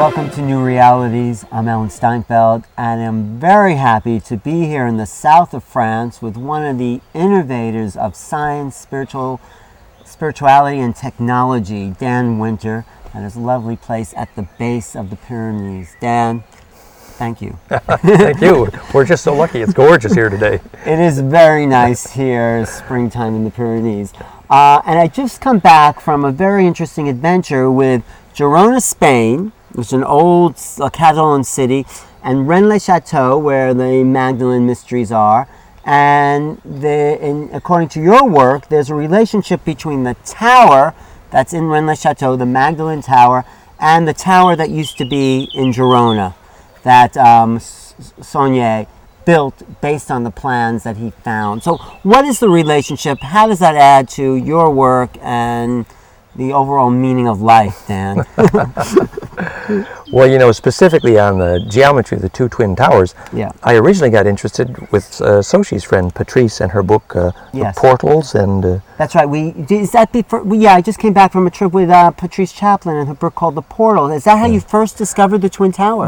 Welcome to New Realities. I'm Alan Steinfeld, and I'm very happy to be here in the south of France with one of the innovators of science, spirituality, and technology, Dan Winter, at his lovely place at the base of the Pyrenees. Dan, thank you. Thank you. We're just so lucky. It's gorgeous here today. It is very nice here, springtime in the Pyrenees. And I just come back from a very interesting adventure with Girona, Spain, which is an old Catalan city, and Rennes-le-Château, where the Magdalene Mysteries are. And according to your work, there's a relationship between the tower that's in Rennes-le-Château, the Magdalene Tower, and the tower that used to be in Girona, that Saunier built based on the plans that he found. So what is the relationship? How does that add to your work and the overall meaning of life, Dan? Well, specifically on the geometry of the two twin towers, I originally got interested with Sochi's friend Patrice and her book, The Portals. And that's right. I just came back from a trip with Patrice Chaplin and her book called The Portal. Is that how you first discovered the Twin Towers?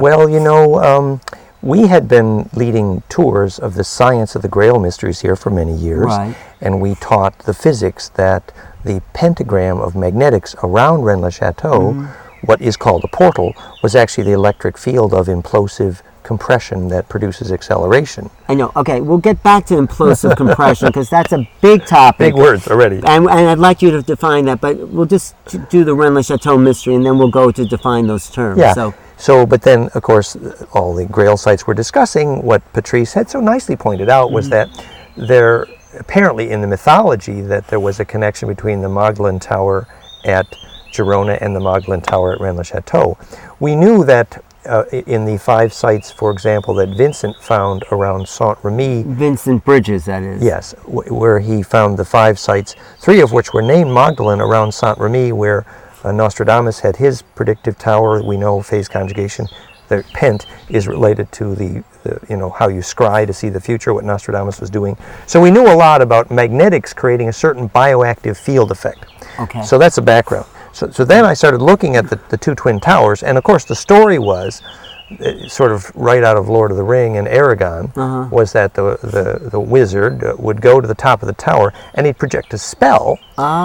Well, we had been leading tours of the science of the Grail mysteries here for many years, right. And we taught the physics that the pentagram of magnetics around Rennes-le-Château, what is called a portal, was actually the electric field of implosive compression that produces acceleration. I know. Okay, we'll get back to implosive compression because that's a big topic. Big words already. And I'd like you to define that, but we'll just do the Rennes-le-Château mystery and then we'll go to define those terms. Yeah. But then, of course, all the Grail sites we're discussing, what Patrice had so nicely pointed out was that there, apparently in the mythology, that there was a connection between the Magdalene Tower at Girona and the Magdalene Tower at Rennes-le-Château. We knew that in the 5 sites, for example, that Vincent found around Saint-Remy. Vincent Bridges, that is. Yes, where he found the 5 sites, 3 of which were named Magdalene around Saint-Remy, where Nostradamus had his predictive tower. We know phase conjugation. The Pent is related to the how you scry to see the future, what Nostradamus was doing. So we knew a lot about magnetics creating a certain bioactive field effect. Okay. So that's the background. So then I started looking at the two twin towers, and of course the story was sort of right out of Lord of the Ring and Aragon, was that the wizard would go to the top of the tower and he'd project a spell,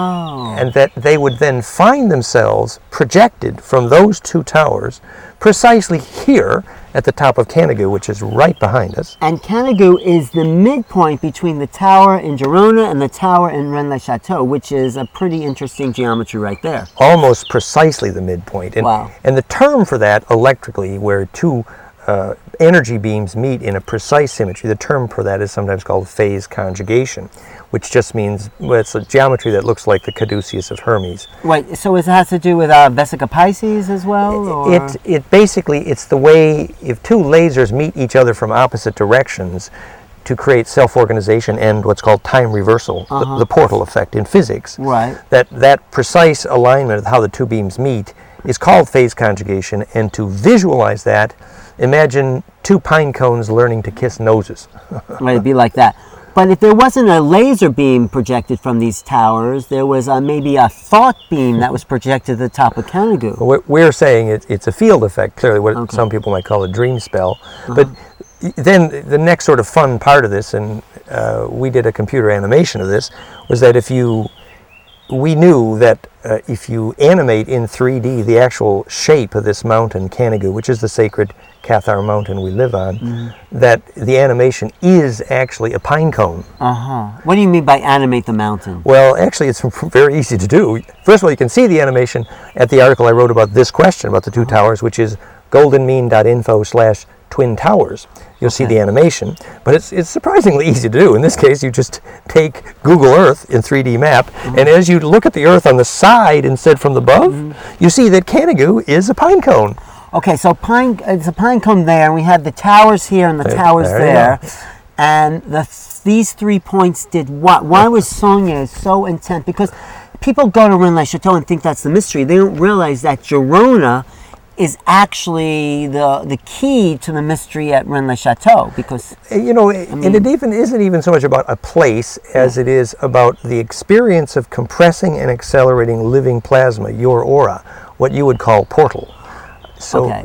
and that they would then find themselves projected from those 2 towers precisely here at the top of Canigou, which is right behind us. And Canigou is the midpoint between the tower in Girona and the tower in Rennes-le-Château, which is a pretty interesting geometry right there. Almost precisely the midpoint. And, wow. And the term for that electrically, where 2 energy beams meet in a precise symmetry, the term for that is sometimes called phase conjugation, which just means, it's a geometry that looks like the caduceus of Hermes. Wait, so it has to do with Vesica Pisces as well? Or? It basically, it's the way, if 2 lasers meet each other from opposite directions to create self-organization and what's called time reversal, the portal effect in physics, right. that precise alignment of how the 2 beams meet is called phase conjugation, and to visualize that, imagine 2 pine cones learning to kiss noses. Right, it'd be like that. But if there wasn't a laser beam projected from these towers, there was maybe a thought beam that was projected at the top of Canigou. We're saying it's a field effect, clearly what some people might call a dream spell. But then the next sort of fun part of this, and we did a computer animation of this, was that we knew that if you animate in 3D the actual shape of this mountain, Canigou, which is the sacred Cathar mountain we live on, that the animation is actually a pine cone. What do you mean by animate the mountain? Well, actually, it's very easy to do. First of all, you can see the animation at the article I wrote about this question, about the 2 towers, which is goldenmean.info/twin towers. You'll see the animation, but it's surprisingly easy to do. In this case, you just take Google Earth in 3D map, and as you look at the Earth on the side instead from above, you see that Canigou is a pine cone. Okay, so it's a pine cone there, and we have the towers here and the towers there. And these 3 points did what? Why was Saunier so intent? Because people go to Rennes-le-Château and think that's the mystery. They don't realize that Girona is actually the key to the mystery at Rennes-le-Château, because and it even isn't even so much about a place as it is about the experience of compressing and accelerating living plasma, your aura, what you would call portal. So, Okay.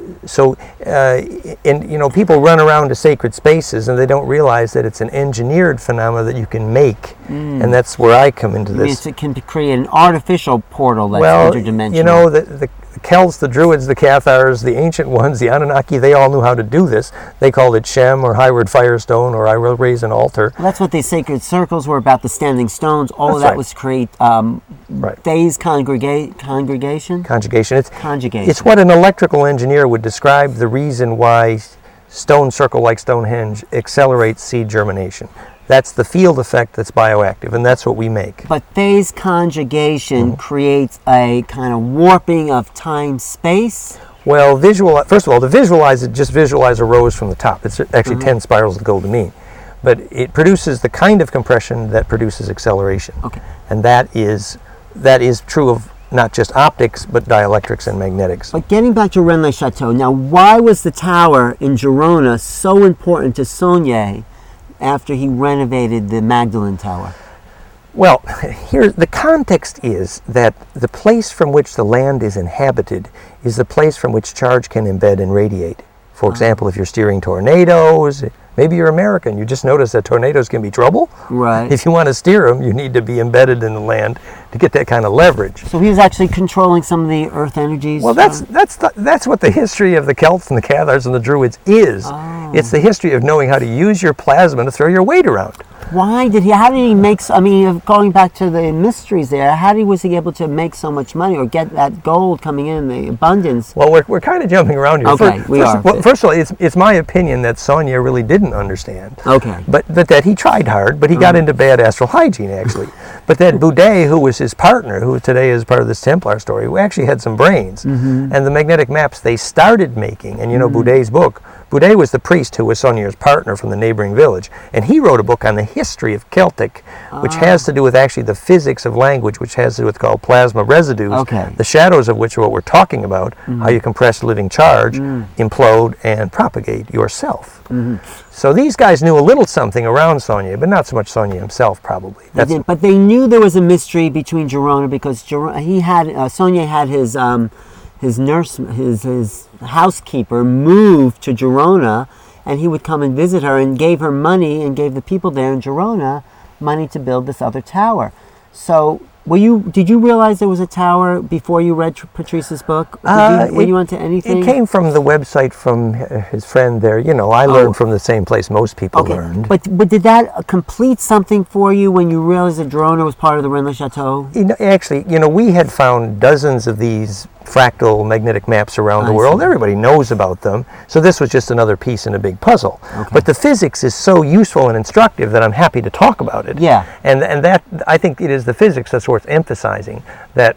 and people run around to sacred spaces and they don't realize that it's an engineered phenomena that you can make, and that's where I come into this. Means it can create an artificial portal that's interdimensional. The Celts, the Druids, the Cathars, the ancient ones, the Anunnaki, they all knew how to do this. They called it Shem or Highward Firestone or I will raise an altar. Well, that's what these sacred circles were about, the standing stones. All That's of that right. was create Right. phase conjugation. Conjugation. Conjugation. It's what an electrical engineer would describe the reason why stone circle like Stonehenge accelerates seed germination. That's the field effect that's bioactive, and that's what we make. But phase conjugation creates a kind of warping of time-space. Well, first of all, to visualize it, just visualize a rose from the top. It's actually 10 spirals of golden mean. But it produces the kind of compression that produces acceleration. Okay. And that is true of not just optics, but dielectrics and magnetics. But getting back to Rennes-le-Chateau, now why was the tower in Girona so important to Saunier after he renovated the Magdalen Tower? Well, here the context is that the place from which the land is inhabited is the place from which charge can embed and radiate. For example, if you're steering tornadoes, maybe you're American, you just notice that tornadoes can be trouble. Right. If you want to steer them, you need to be embedded in the land to get that kind of leverage. So he was actually controlling some of the earth energies? Well, that's what the history of the Celts and the Cathars and the Druids is. Oh. It's the history of knowing how to use your plasma to throw your weight around. How did he make, going back to the mysteries there, was he able to make so much money or get that gold coming in, the abundance? Well, we're kind of jumping around here. Okay, we are. First of all, it's my opinion that Saunier really didn't understand. Okay. But that he tried hard, but he got into bad astral hygiene, actually. But that Boudet, who was his partner, who today is part of this Templar story, who actually had some brains, and the magnetic maps they started making, and Boudet's book, Boudet was the priest who was Saunier's partner from the neighboring village, and he wrote a book on the history of Celtic, which has to do with actually the physics of language, which has to do with called plasma residues, the shadows of which are what we're talking about, how you compress living charge, implode, and propagate yourself. So these guys knew a little something around Saunier, but not so much Saunier himself, probably. But they knew there was a mystery between Girona because Saunier had his nurse, his housekeeper moved to Girona, and he would come and visit her and gave her money and gave the people there in Girona money to build this other tower. So did you realize there was a tower before you read Patrice's book? Were you onto anything? It came from the website from his friend there. I learned from the same place most people learned. But did that complete something for you when you realized that Girona was part of the Rennes-le-Chateau? Actually, we had found dozens of these fractal magnetic maps around the world. Everybody knows about them. So this was just another piece in a big puzzle. Okay. But the physics is so useful and instructive that I'm happy to talk about it. Yeah. And that, I think it is the physics that's worth emphasizing, that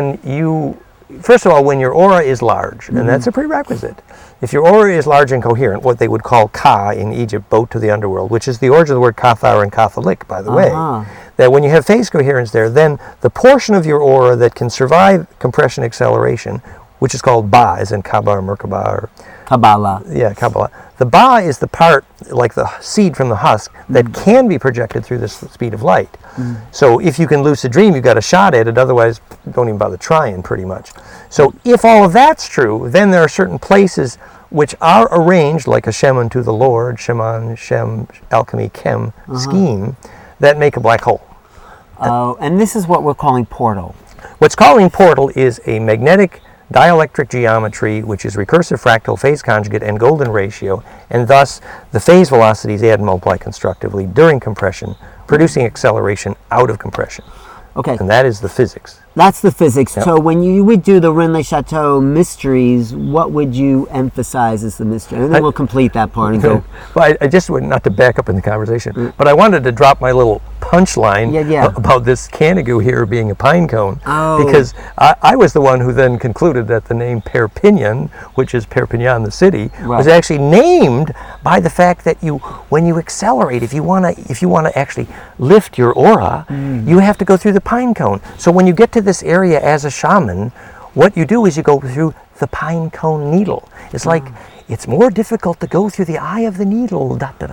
first of all, when your aura is large, and that's a prerequisite. If your aura is large and coherent, what they would call Ka in Egypt, boat to the underworld, which is the origin of the word Cathar and Catholic, by the way, that when you have phase coherence there, then the portion of your aura that can survive compression acceleration, which is called Ba, as in Kaaba or Merkaba or Kabbalah. Yeah, Kabbalah. The Ba is the part, like the seed from the husk, that can be projected through the speed of light. So if you can lucid dream, you've got a shot at it. Otherwise, don't even bother trying, pretty much. So if all of that's true, then there are certain places which are arranged like a Shem unto the Lord, Sheman, Shem, alchemy, chem scheme that make a black hole. Oh, and this is what we're calling portal. What's calling portal is a magnetic dielectric geometry, which is recursive fractal, phase conjugate, and golden ratio, and thus the phase velocities add and multiply constructively during compression, producing acceleration out of compression. Okay. And that is the physics. That's the physics. Yep. So when you would do the Rennes-le-Chateau mysteries, what would you emphasize as the mystery? And then we'll complete that part and go. Well, I just would, not to back up in the conversation, but I wanted to drop my little punchline about this Canigou here being a pine cone, because I was the one who then concluded that the name Perpignan, which is Perpignan the city, was actually named by the fact that when you accelerate, if you want to actually lift your aura, you have to go through the pine cone. So when you get to this area as a shaman, what you do is you go through the pine cone needle. It's like it's more difficult to go through the eye of the needle,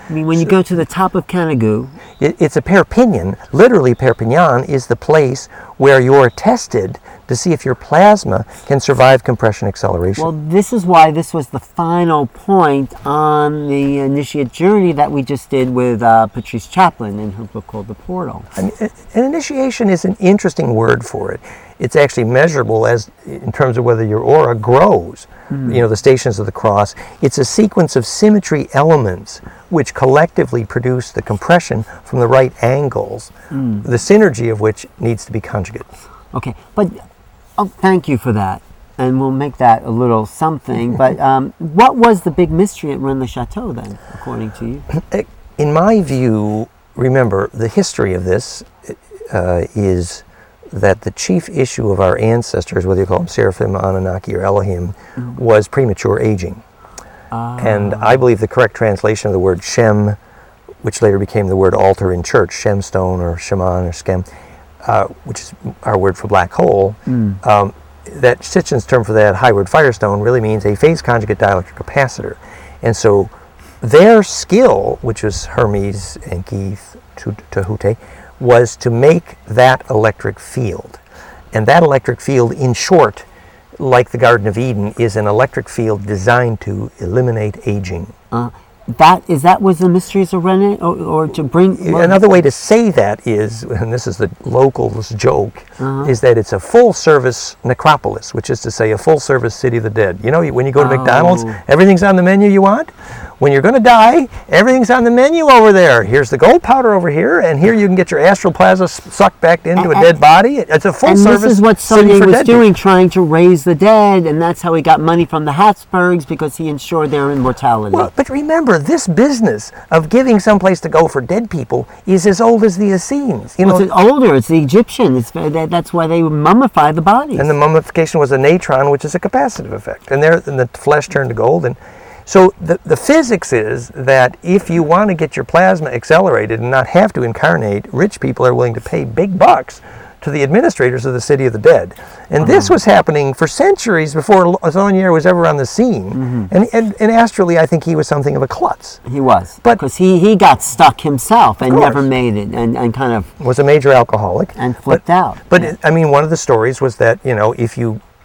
I mean, when you go to the top of Canigou, It's a perpignan. Literally, perpignan is the place where you're tested to see if your plasma can survive compression acceleration. well, this is why this was the final point on the initiate journey that we just did with Patrice Chaplin in her book called The Portal. An initiation is an interesting word for it. It's actually measurable as in terms of whether your aura grows. You know, the stations of the cross. It's a sequence of symmetry elements which collectively produce the compression from the right angles, the synergy of which needs to be conjugate. Okay, but thank you for that. And we'll make that a little something. But what was the big mystery at Rennes-le-Château then, according to you? In my view, remember, the history of this is that the chief issue of our ancestors, whether you call them Seraphim, Anunnaki, or Elohim, was premature aging. And I believe the correct translation of the word Shem, which later became the word altar in church, Shemstone or Sheman or Skem, which is our word for black hole, that Sitchin's term for that, Highward Firestone, really means a phase conjugate dielectric capacitor. And so their skill, which was Hermes, Enki, Tahuti, was to make that electric field. And that electric field, in short, like the Garden of Eden, is an electric field designed to eliminate aging. Is that was the mysteries of Rennes, or to bring... Another way to say that is, and this is the locals' joke, is that it's a full-service necropolis, which is to say a full-service city of the dead. You know, when you go to McDonald's, everything's on the menu you want. When you're going to die, everything's on the menu over there. Here's the gold powder over here, and here you can get your astral plasma sucked back into a dead body. It's a full-service city for dead. And this is what Sonny was doing, trying to raise the dead, and that's how he got money from the Habsburgs, because he ensured their immortality. Well, but remember, this business of giving someplace to go for dead people is as old as the Essenes. It's older. It's the Egyptians. That's why they mummify the bodies. And the mummification was a natron, which is a capacitive effect. And the flesh turned to gold. And so the physics is that if you want to get your plasma accelerated and not have to incarnate, rich people are willing to pay big bucks to the administrators of the city of the dead. And this was happening for centuries before Saunier was ever on the scene. And astrally, I think he was something of a klutz. He was. Because he got stuck himself and never made it, and kind of... was a major alcoholic. And flipped out. But, I mean, one of the stories was that, you know, if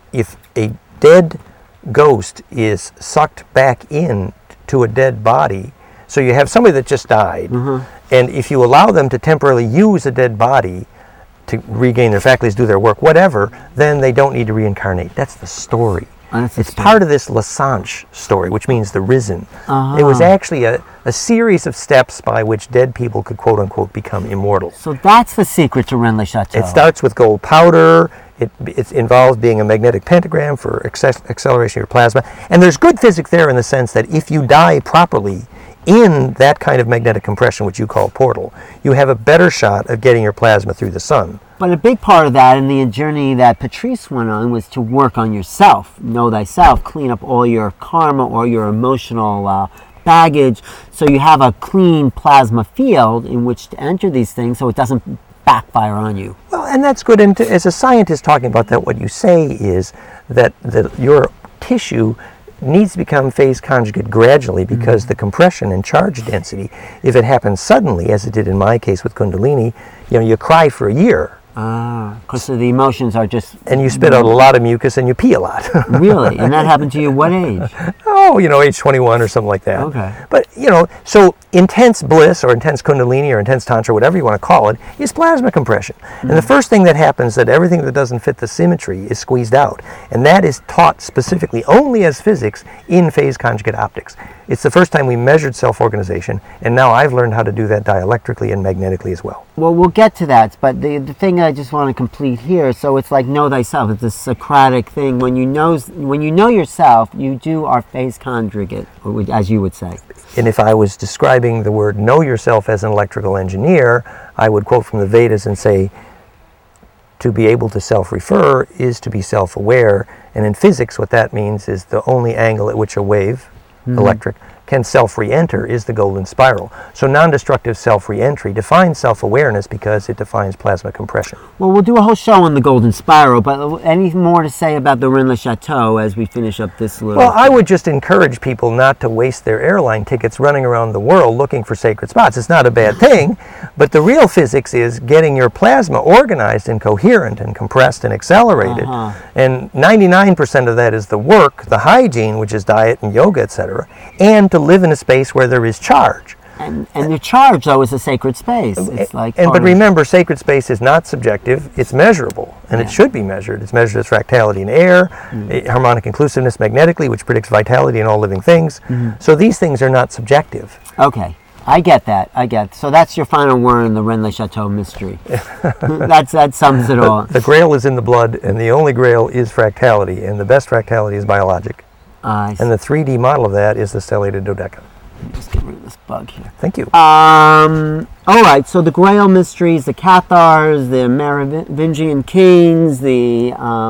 a dead ghost is sucked back in to a dead body, so you have somebody that just died, and if you allow them to temporarily use a dead body to regain their faculties, do their work, whatever, then they don't need to reincarnate. That's the story. It's part of this Lassange story, which means the risen. It was actually a series of steps by which dead people could, quote-unquote, become immortal. So that's the secret to Rennes-le-Château. It starts with gold powder. It involves being a magnetic pentagram for acceleration of your plasma. And there's good physics there in the sense that if you die properly in that kind of magnetic compression, which you call portal, you have a better shot of getting your plasma through the sun. But a big part of that, and the journey that Patrice went on, was to work on yourself. Know thyself, clean up all your karma or your emotional baggage, so you have a clean plasma field in which to enter these things, so it doesn't backfire on you. Well, and that's good. And as a scientist talking about that, what you say is that your tissue needs to become phase conjugate gradually, because the compression and charge density, if it happens suddenly, as it did in my case with Kundalini, you know, you cry for a year. Because the emotions are just... And you spit out a lot of mucus and you pee a lot. Really? And that happened to you at what age? Oh, you know, age 21 or something like that. Okay. But, you know, so intense bliss or intense Kundalini or intense Tantra, whatever you want to call it, is plasma compression. And the first thing that happens is that everything that doesn't fit the symmetry is squeezed out. And that is taught specifically only as physics in phase conjugate optics. It's the first time we measured self-organization, and now I've learned how to do that dielectrically and magnetically as well. Well, we'll get to that, but the thing I just want to complete here, so it's like know thyself. It's a Socratic thing. When you know yourself, you do our phase conjugate, as you would say. And if I was describing the word know yourself as an electrical engineer, I would quote from the Vedas and say, to be able to self-refer is to be self-aware. And in physics, what that means is the only angle at which a wave, electric, can self-re-enter is the golden spiral. So non-destructive self-re-entry defines self-awareness because it defines plasma compression. Well, we'll do a whole show on the golden spiral, but any more to say about the Rennes-le-Chateau as we finish up this little... Well, I would just encourage people not to waste their airline tickets running around the world looking for sacred spots. It's not a bad thing, but the real physics is getting your plasma organized and coherent and compressed and accelerated. And 99% of that is the work, the hygiene, which is diet and yoga, etc., and to live in a space where there is charge. And the charge, though, is a sacred space. It's like but remember, sacred space is not subjective, it's measurable, and it should be measured. It's measured as fractality in air, harmonic inclusiveness magnetically, which predicts vitality in all living things. So these things are not subjective. Okay. I get that. So that's your final word in the Rennes-le-Chateau mystery. That sums it all. The grail is in the blood, and the only grail is fractality, and the best fractality is biologic. And the 3D model of that is the stellated dodeca. Just get rid of this bug here. Thank you. All right, so the Grail mysteries, the Cathars, the Merovingian kings, the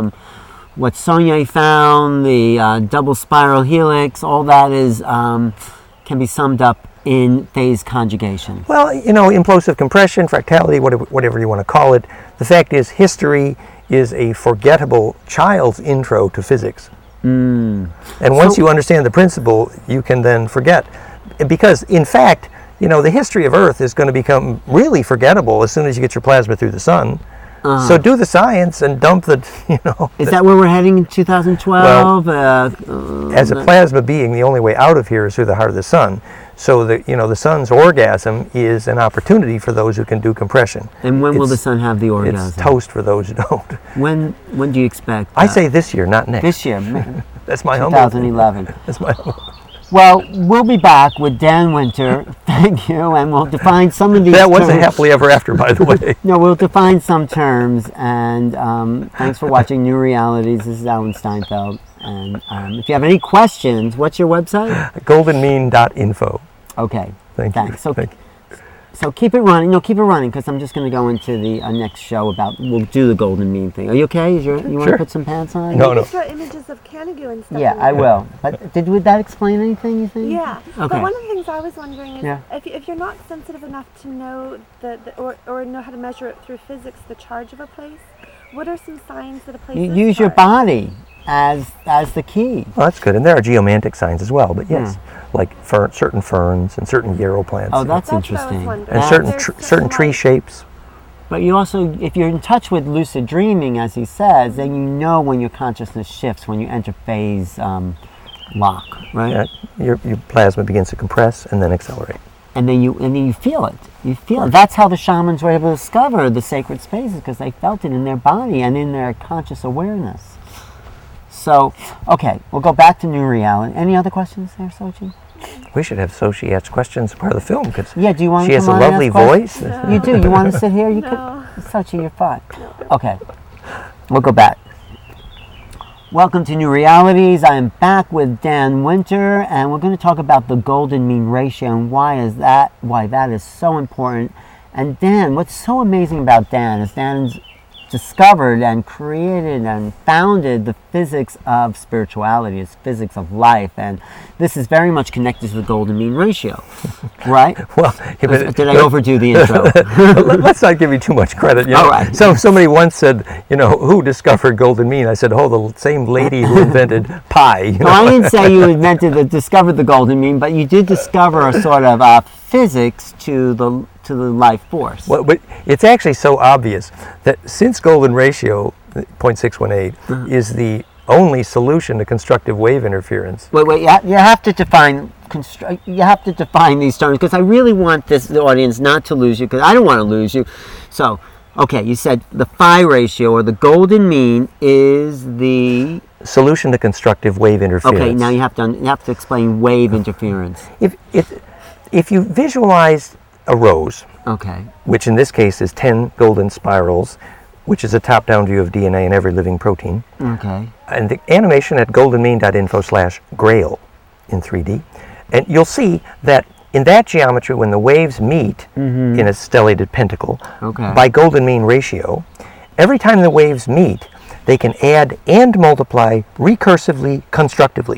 what Saunier found, the double spiral helix, all that is can be summed up in phase conjugation. Well, implosive compression, fractality, whatever you want to call it. The fact is, history is a forgettable child's intro to physics. And once you understand the principle, you can then forget. Because, in fact, the history of Earth is going to become really forgettable as soon as you get your plasma through the sun. So do the science and dump the, Is that where we're heading in 2012? Well, as a plasma being, the only way out of here is through the heart of the sun. So the sun's orgasm is an opportunity for those who can do compression. And when will the sun have the orgasm? It's toast for those who don't. When do you expect? I say this year, not next. This year. That's my 2011. That's my humble. Well, we'll be back with Dan Winter. Thank you, and we'll define some of these That terms. wasn't happily ever after, by the way. No, we'll define some terms, and thanks for watching New Realities. This is Alan Steinfeld, and if you have any questions, what's your website? goldenmean.info. Okay, thanks. So keep it running. No, keep it running, because I'm just going to go into the next show about, we'll do the golden mean thing. Are you okay? You want to put some pants on? No. You show images of Canigou and stuff. Yeah, I will. But would that explain anything, you think? Yeah. Okay. But one of the things I was wondering is, if you're not sensitive enough to know or know how to measure it through physics, the charge of a place, what are some signs that a place is use your charged? body as the key. Well, that's good. And there are geomantic signs as well, but yes. Like certain ferns and certain yarrow plants. Oh, that's interesting. And certain tree shapes. But you also, if you're in touch with lucid dreaming, as he says, then you know when your consciousness shifts, when you enter phase lock, right? Yeah, your plasma begins to compress and then accelerate. And then you feel it. You feel it. That's how the shamans were able to discover the sacred spaces, because they felt it in their body and in their conscious awareness. So, okay, we'll go back to New Reality. Any other questions there, Sochi? We should have Sochi ask questions as part of the film, because do you want she to has a come on and lovely ask voice. No. You do. You want to sit here? No. Sochi, you're fine. Okay, we'll go back. Welcome to New Realities. I am back with Dan Winter, and we're going to talk about the golden mean ratio and why that is so important. And Dan, what's so amazing about Dan is Dan's discovered and created and founded the physics of spirituality, it's physics of life, and this is very much connected to the golden mean ratio, right? Well, did I overdo the intro? Let's not give you too much credit. All right. So somebody once said, who discovered golden mean? I said, the same lady who invented pi. No, I didn't say you discovered the golden mean, but you did discover a sort of physics to the life force. Well, but it's actually so obvious that since golden ratio 0.618 is the only solution to constructive wave interference. Wait, you have to define these terms, because I really want the audience not to lose you, because I don't want to lose you. So, okay, you said the phi ratio, or the golden mean, is the solution to constructive wave interference. Okay, now you have to explain wave interference. If you visualize a rose, okay, which in this case is 10 golden spirals, which is a top-down view of DNA in every living protein. Okay. And the animation at goldenmean.info/grail in 3D. And you'll see that in that geometry, when the waves meet in a stellated pentacle, by golden mean ratio, every time the waves meet, they can add and multiply recursively, constructively.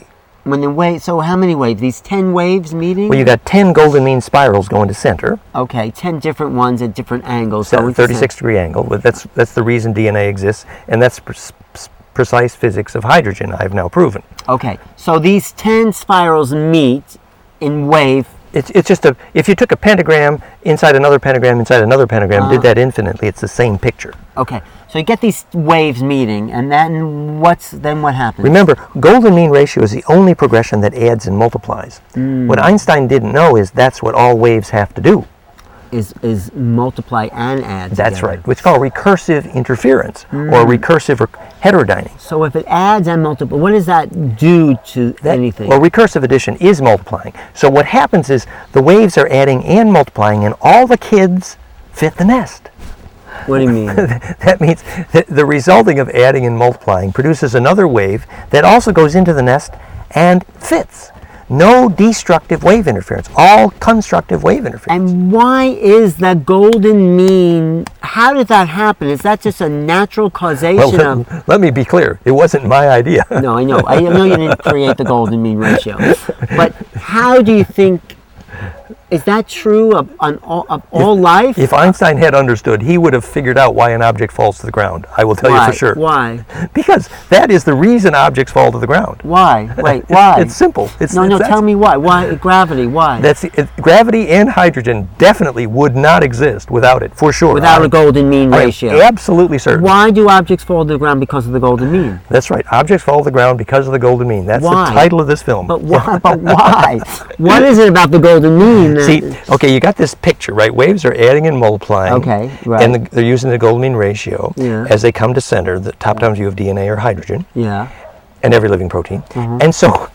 When the wave, so how many waves? These 10 waves meeting? Well, you got 10 golden mean spirals going to center. Okay, 10 different ones at different angles. So 36-degree angle. But that's the reason DNA exists, and that's precise physics of hydrogen. I've now proven. Okay, so these 10 spirals meet in wave. It's just if you took a pentagram inside another pentagram inside another pentagram, did that infinitely, it's the same picture. Okay, so you get these waves meeting, and then what happens? Remember, golden mean ratio is the only progression that adds and multiplies. What Einstein didn't know is that's what all waves have to do. Is multiply and add That's together. right, which is called recursive interference or recursive heterodyning. So if it adds and multiplies, what does that do to anything? Well, recursive addition is multiplying. So what happens is the waves are adding and multiplying, and all the kids fit the nest. What do you mean? That means that the resulting of adding and multiplying produces another wave that also goes into the nest and fits. No destructive wave interference, all constructive wave interference. And why is the golden mean, how did that happen? Is that just a natural causation of... Let me be clear, it wasn't my idea. No, I know you didn't create the golden mean ratio. But how do you think, is that true of all life? If Einstein had understood, he would have figured out why an object falls to the ground. I will tell you for sure. Why? Because that is the reason objects fall to the ground. Why? Wait, why? It's simple. Tell me why. Why gravity? Why? Gravity and hydrogen definitely would not exist without it, for sure. Without a golden mean ratio. I'm absolutely certain. Why do objects fall to the ground? Because of the golden mean. That's right. Objects fall to the ground because of the golden mean. That's why? The title of this film. But why? What is it about the golden mean? See, okay, you got this picture, right? Waves are adding and multiplying. Okay, right. And they're using the golden mean ratio as they come to center, the top-down view of DNA or hydrogen. Yeah. And every living protein. And so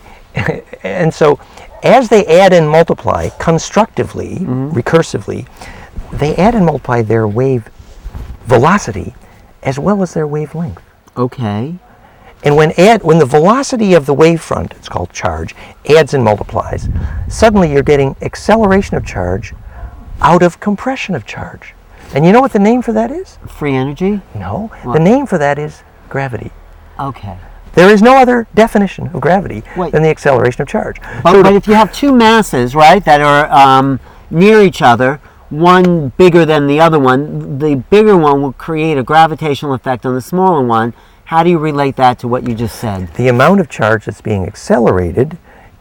as they add and multiply constructively, recursively, they add and multiply their wave velocity as well as their wavelength. Okay. And when the velocity of the wavefront, it's called charge, adds and multiplies, suddenly you're getting acceleration of charge out of compression of charge. And you know what the name for that is? Free energy? No. What? The name for that is gravity. Okay. There is no other definition of gravity than the acceleration of charge. But if you have two masses, right, that are near each other, one bigger than the other one, the bigger one will create a gravitational effect on the smaller one. How do you relate that to what you just said? The amount of charge that's being accelerated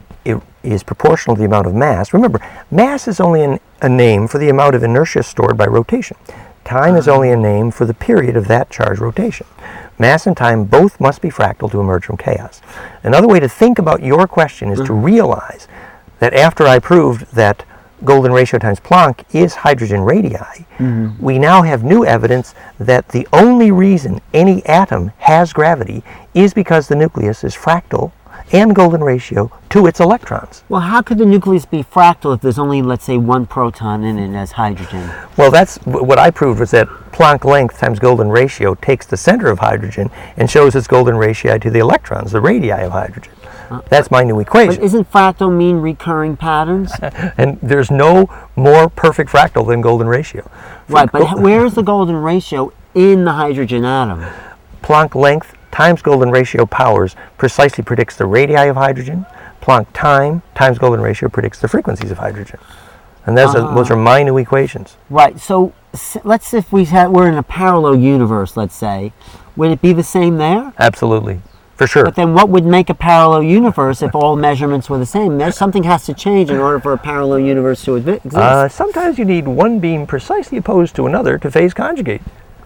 is proportional to the amount of mass. Remember, mass is only a name for the amount of inertia stored by rotation. Time is only a name for the period of that charge rotation. Mass and time both must be fractal to emerge from chaos. Another way to think about your question is to realize that after I proved that golden ratio times Planck is hydrogen radii, we now have new evidence that the only reason any atom has gravity is because the nucleus is fractal and golden ratio to its electrons. Well, how could the nucleus be fractal if there's only, let's say, one proton in it as hydrogen? Well, that's what I proved, was that Planck length times golden ratio takes the center of hydrogen and shows its golden ratio to the electrons, the radii of hydrogen. That's my new equation. But isn't fractal mean recurring patterns? And there's no more perfect fractal than golden ratio. Right, but where is the golden ratio in the hydrogen atom? Planck length times golden ratio powers precisely predicts the radii of hydrogen. Planck time times golden ratio predicts the frequencies of hydrogen. And those are my new equations. Right, so let's if we're in a parallel universe, let's say, would it be the same there? Absolutely. For sure. But then what would make a parallel universe if all measurements were the same? Something has to change in order for a parallel universe to exist. Sometimes you need one beam precisely opposed to another to phase conjugate.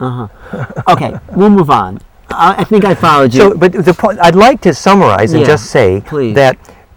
Okay, we'll move on. I think I followed you. So, but the point, I'd like to summarize and just say that,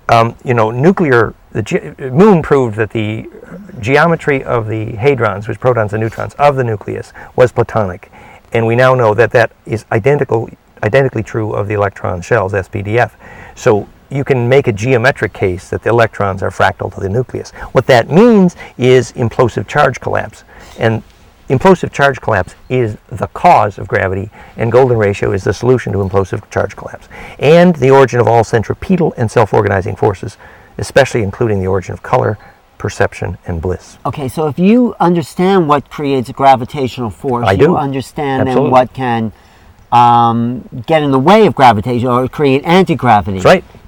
the Moon proved that the geometry of the hadrons, which protons and neutrons, of the nucleus was platonic. And we now know that that is identically true of the electron shells, SPDF. So you can make a geometric case that the electrons are fractal to the nucleus. What that means is implosive charge collapse. And implosive charge collapse is the cause of gravity, and golden ratio is the solution to implosive charge collapse. And the origin of all centripetal and self-organizing forces, especially including the origin of color, perception, and bliss. Okay, so if you understand what creates a gravitational force, you understand then what can get in the way of gravitation or create anti-gravity. That's right.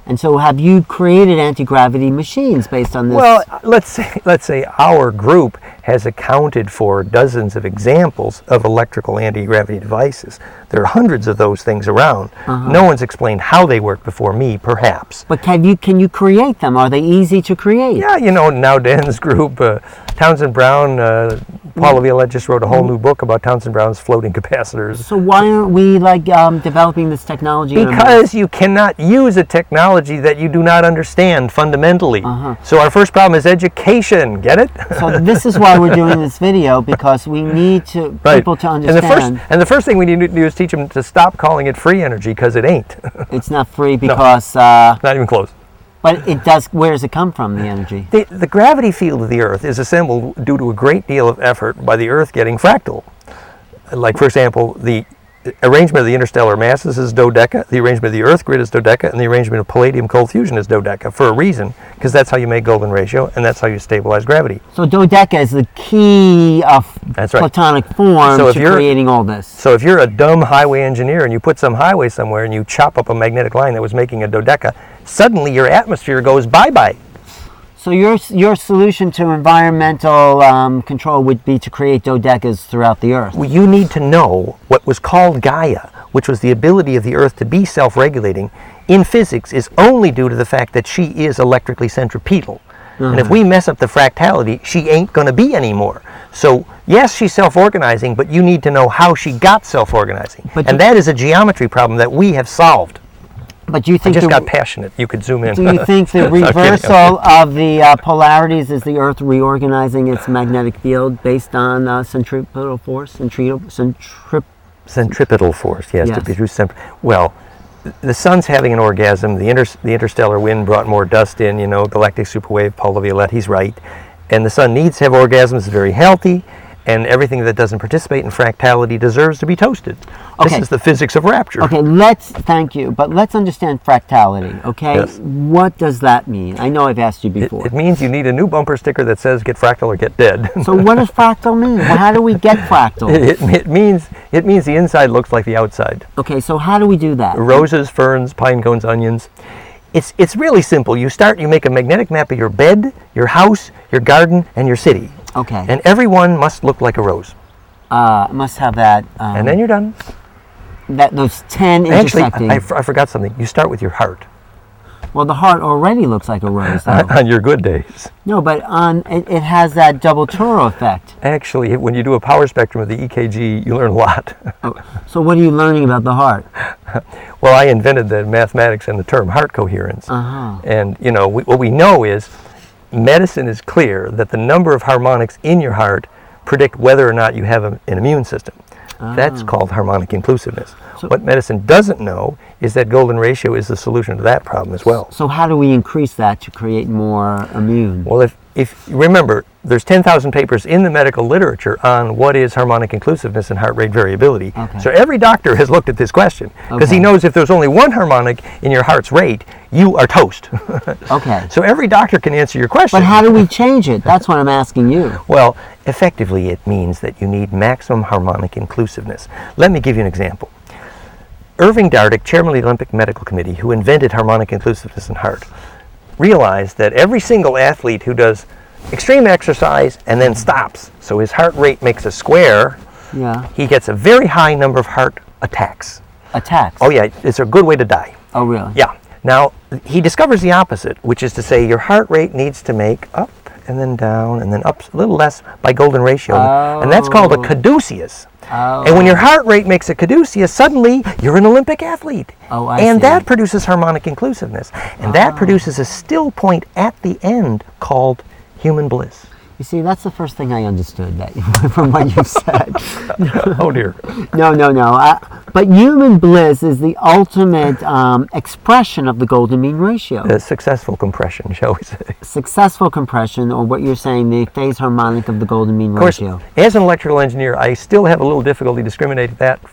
And so have you created anti-gravity machines based on this? Well, let's say our group has accounted for dozens of examples of electrical anti-gravity devices. There are hundreds of those things around. No one's explained how they work before me, perhaps. But can you create them? Are they easy to create? Yeah, now Dan's group, Townsend Brown, Paula Violette just wrote a whole new book about Townsend Brown's floating capacitors. So why aren't we developing this technology? Because you cannot use a technology that you do not understand fundamentally. So our first problem is education. Get it? So this is why we're doing this video, because we need people to understand. And the first thing we need to do is teach them to stop calling it free energy, because it ain't. It's not free because not even close. But it does. Where does it come from? The energy. The gravity field of the Earth is assembled due to a great deal of effort by the Earth getting fractal. Like, for example, the arrangement of the interstellar masses is dodeca, the arrangement of the Earth grid is dodeca, and the arrangement of palladium cold fusion is dodeca, for a reason, because that's how you make golden ratio, and that's how you stabilize gravity. So dodeca is the key of platonic form to creating all this. So if you're a dumb highway engineer and you put some highway somewhere and you chop up a magnetic line that was making a dodeca, suddenly your atmosphere goes bye-bye. So your solution to environmental control would be to create dodecas throughout the Earth. Well, you need to know what was called Gaia, which was the ability of the Earth to be self-regulating, in physics is only due to the fact that she is electrically centripetal. And if we mess up the fractality, she ain't going to be anymore. So, yes, she's self-organizing, but you need to know how she got self-organizing. And that is a geometry problem that we have solved. But do you think I just got passionate. You could zoom in. Do you think the reversal of the polarities is the Earth reorganizing its magnetic field based on centripetal force? Centripetal force, yes. To be true. Well, the sun's having an orgasm. The interstellar wind brought more dust in. Galactic superwave. Paula Violette. He's right. And the sun needs to have orgasms. It's very healthy. And everything that doesn't participate in fractality deserves to be toasted. This is the physics of rapture. Okay, thank you, but let's understand fractality, okay? Yes. What does that mean? I know I've asked you before. It means you need a new bumper sticker that says get fractal or get dead. So what does fractal mean? Well, how do we get fractal? It means the inside looks like the outside. Okay, so how do we do that? Roses, ferns, pine cones, onions. It's really simple. You make a magnetic map of your bed, your house, your garden, and your city. Okay. And every one must look like a rose. Must have that. And then you're done. Those 10 intersecting. Actually, I forgot something. You start with your heart. Well, the heart already looks like a rose, though. On your good days. No, but it has that double Toro effect. Actually, when you do a power spectrum of the EKG, you learn a lot. So what are you learning about the heart? Well, I invented the mathematics and the term heart coherence. And, what we know is medicine is clear that the number of harmonics in your heart predict whether or not you have an immune system. That's called harmonic inclusiveness. So, what medicine doesn't know is that golden ratio is the solution to that problem as well. So how do we increase that to create more immune? Well, if remember, there's 10,000 papers in the medical literature on what is harmonic inclusiveness and heart rate variability. So every doctor has looked at this question, because he knows if there's only one harmonic in your heart's rate, you are toast. So every doctor can answer your question. But how do we change it? That's what I'm asking you. Well, effectively it means that you need maximum harmonic inclusiveness. Let me give you an example. Irving Dardick, chairman of the Olympic Medical Committee, who invented harmonic inclusiveness in heart, realized that every single athlete who does extreme exercise and then stops, so his heart rate makes a square, he gets a very high number of heart attacks. Attacks? Oh yeah, it's a good way to die. Oh really? Yeah. Now, he discovers the opposite, which is to say your heart rate needs to make up and then down and then up a little less by golden ratio. And that's called a caduceus. And when your heart rate makes a caduceus, suddenly you're an Olympic athlete. And that produces harmonic inclusiveness. And that produces a still point at the end called human bliss. You see, that's the first thing I understood from what you said. Oh dear. No. But human bliss is the ultimate expression of the golden mean ratio. The successful compression, shall we say. Successful compression, or what you're saying, the phase harmonic of the golden mean ratio. Of course, as an electrical engineer, I still have a little difficulty discriminating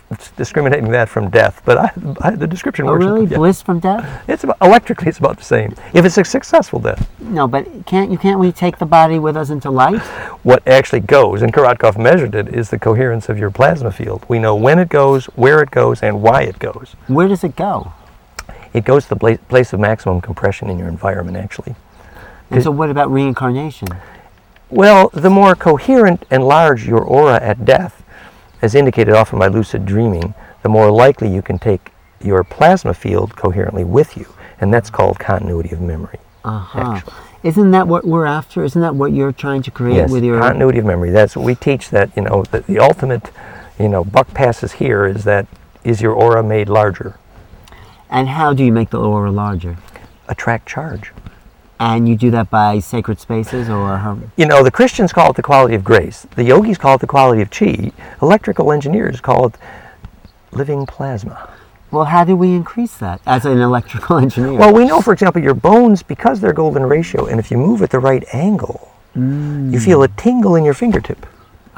that from death, but the description works. Oh really? Yeah. Bliss from death? Electrically, it's about the same. If it's a successful death. No, but can't we take the body with us into light? What actually goes, and Korotkov measured it, is the coherence of your plasma field. We know when it goes, where it goes, and why it goes. Where does it go? it goes to the place of maximum compression in your environment, actually. And so what about reincarnation? Well, the more coherent and large your aura at death, as indicated often by lucid dreaming, the more likely you can take your plasma field coherently with you, and that's called continuity of memory. Actually. Isn't that what we're after? Isn't that what you're trying to create with your continuity of memory? That's what we teach. That the ultimate, buck passes here is your aura made larger. And how do you make the aura larger? Attract charge. And you do that by sacred spaces, or how? The Christians call it the quality of grace. The yogis call it the quality of chi. Electrical engineers call it living plasma. Well, how do we increase that as an electrical engineer? Well, we know, for example, your bones, because they're golden ratio, and if you move at the right angle, you feel a tingle in your fingertip.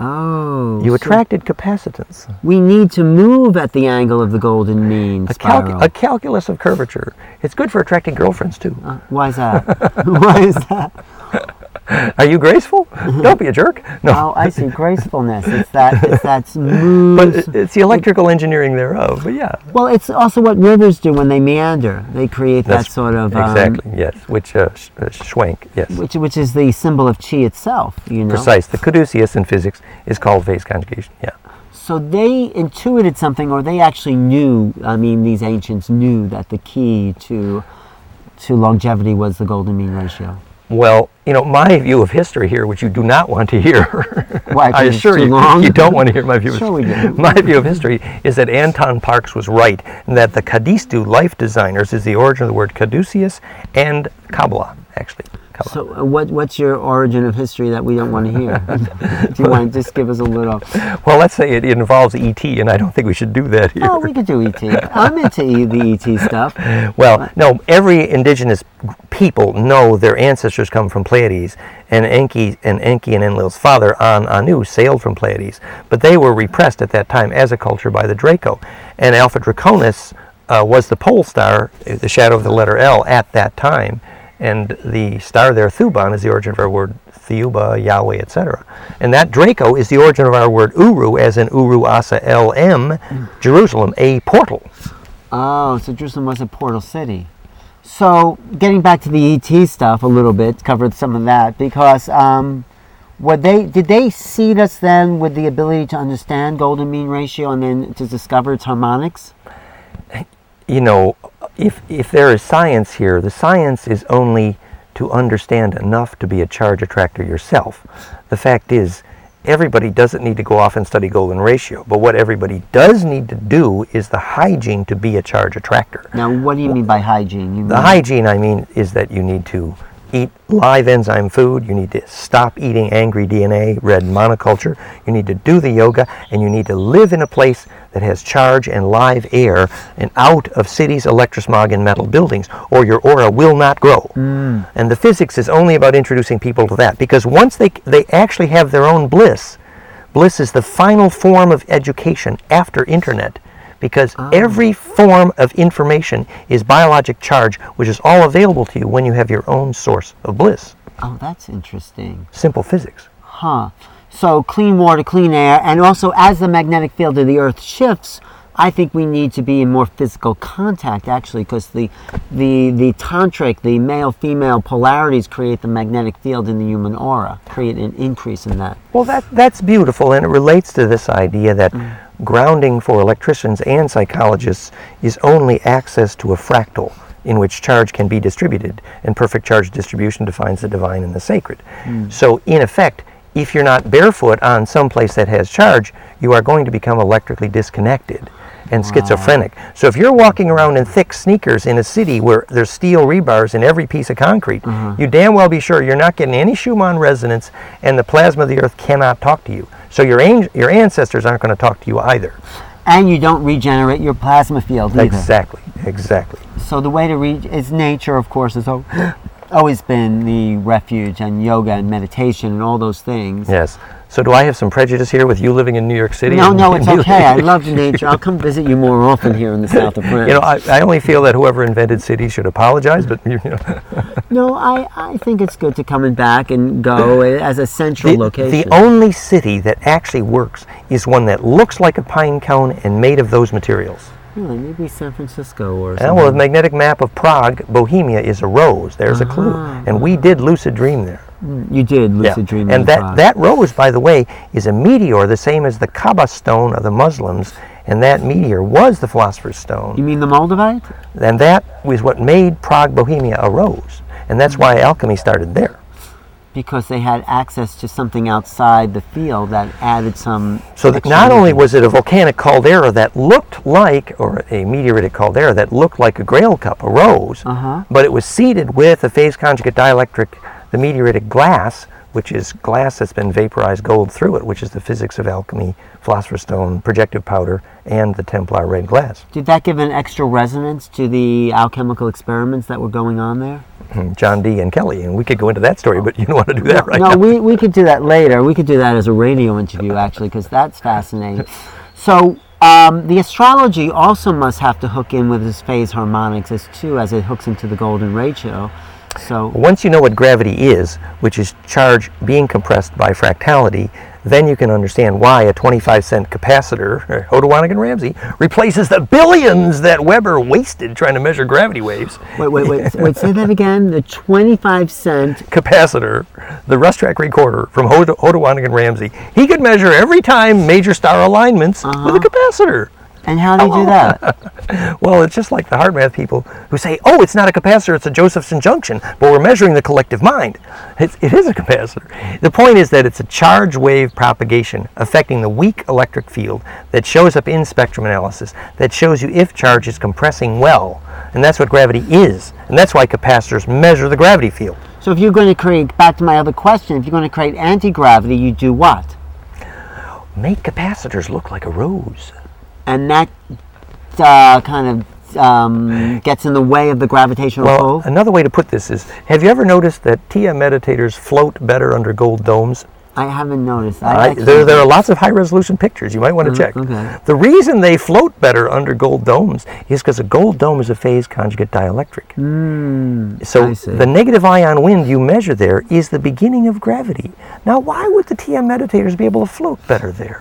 Oh. You attracted capacitance. We need to move at the angle of the golden mean spiral. A calculus of curvature. It's good for attracting girlfriends, too. Why is that? Why is that? Are you graceful? Don't be a jerk. No. Oh, I see. Gracefulness. It's that smooth. But it's the electrical engineering thereof. But yeah. Well, it's also what rivers do when they meander. They create that sort of exactly. Yes. Which schwank. Yes. Which is the symbol of chi itself. Precise. The caduceus in physics is called phase conjugation. Yeah. So they intuited something, or they actually knew. I mean, these ancients knew that the key to longevity was the golden mean ratio. Well, my view of history here, which you do not want to hear. Why? I assure you, you don't want to hear my view of history. Sure we do. My view of history is that Anton Parks was right, and that the Kadistu life designers is the origin of the word caduceus and Kabbalah, actually. So what's your origin of history that we don't want to hear? Do you want to just give us a little? Well, let's say it involves E.T., and I don't think we should do that here. Oh, we could do E.T. I'm into the E.T. stuff. Well, no, every indigenous people know their ancestors come from Pleiades, and Enki and Enlil's father, Anu, sailed from Pleiades. But they were repressed at that time as a culture by the Draco. And Alpha Draconis was the pole star, the shadow of the letter L, at that time. And the star there, Thuban, is the origin of our word Theuba, Yahweh, etc. And that Draco is the origin of our word Uru, as in Uru Asa LM, Jerusalem, a portal. Oh, so Jerusalem was a portal city. So, getting back to the E.T. stuff a little bit, covered some of that, because did they seed us then with the ability to understand golden mean ratio and then to discover its harmonics? If there is science here, the science is only to understand enough to be a charge attractor yourself. The fact is, everybody doesn't need to go off and study golden ratio, but what everybody does need to do is the hygiene to be a charge attractor. Now, what do you mean by hygiene? The hygiene, I mean, is that you need to eat live enzyme food, you need to stop eating angry DNA, red monoculture, you need to do the yoga, and you need to live in a place that has charge and live air and out of cities, electrosmog, and metal buildings, or your aura will not grow. And the physics is only about introducing people to that, because once they actually have their own bliss is the final form of education after internet. Because every form of information is biologic charge, which is all available to you when you have your own source of bliss. Oh, that's interesting. Simple physics. Huh. So clean water, clean air, and also as the magnetic field of the Earth shifts, I think we need to be in more physical contact, actually, because the tantric, the male-female polarities create the magnetic field in the human aura, create an increase in that. Well, that's beautiful, and it relates to this idea that grounding for electricians and psychologists is only access to a fractal in which charge can be distributed, and perfect charge distribution defines the divine and the sacred. So, in effect, if you're not barefoot on some place that has charge, you are going to become electrically disconnected and schizophrenic. So if you're walking around in thick sneakers in a city where there's steel rebars in every piece of concrete, you damn well be sure you're not getting any Schumann resonance, and the plasma of the Earth cannot talk to you. So your ancestors aren't going to talk to you either. And you don't regenerate your plasma field either. Exactly. So the way to is nature, of course, has always been the refuge, and yoga and meditation and all those things. Yes. So do I have some prejudice here with you living in New York City? No, it's okay. I love nature. I'll come visit you more often here in the south of France. I only feel that whoever invented cities should apologize, but No, I think it's good to come back and go as a central location. The only city that actually works is one that looks like a pine cone and made of those materials. Really, maybe San Francisco or And something. well, the magnetic map of Prague, Bohemia, is a rose. There's a clue. And we did lucid dream there. You did lucid dream. And in that, Prague. that rose, by the way, is a meteor, the same as the Kaaba stone of the Muslims. And that meteor was the Philosopher's Stone. You mean the Moldavite? And that was what made Prague, Bohemia a rose. And that's why alchemy started there. Because they had access to something outside the field that added some. So that not only was it a volcanic caldera that looked like, or a meteoritic caldera that looked like a grail cup, a rose, but it was seeded with a phase conjugate dielectric, the meteoritic glass, which is glass that's been vaporized gold through it, which is the physics of alchemy, Philosopher's Stone, projective powder, and the Templar red glass. Did that give an extra resonance to the alchemical experiments that were going on there? John Dee and Kelly, and we could go into that story, but you don't want to do that right no, now. we could do that later. We could do that as a radio interview, actually, because that's fascinating. So the astrology also must have to hook in with this phase harmonics as it hooks into the golden ratio. So once you know what gravity is, which is charge being compressed by fractality, then you can understand why a 25-cent capacitor, Hodewanigan-Ramsey, replaces the billions that Weber wasted trying to measure gravity waves. Wait, say that again. The 25-cent capacitor, the Rustrack recorder from Hodewanigan-Ramsey, he could measure every time major star alignments with a capacitor. And how do you do that? Well, it's just like the hard math people who say, oh, it's not a capacitor, it's a Josephson junction, but we're measuring the collective mind. It is a capacitor. The point is that it's a charge wave propagation affecting the weak electric field that shows up in spectrum analysis, that shows you if charge is compressing well. And that's what gravity is. And that's why capacitors measure the gravity field. So if you're going to create, back to my other question, if you're going to create anti-gravity, you do what? Make capacitors look like a rose. And that kind of gets in the way of the gravitational pull? Another way to put this is, have you ever noticed that TM meditators float better under gold domes? I haven't noticed. There are lots of high-resolution pictures. You might want to check. Okay. The reason they float better under gold domes is because a gold dome is a phase conjugate dielectric. So the negative ion wind you measure there is the beginning of gravity. Now, why would the TM meditators be able to float better there?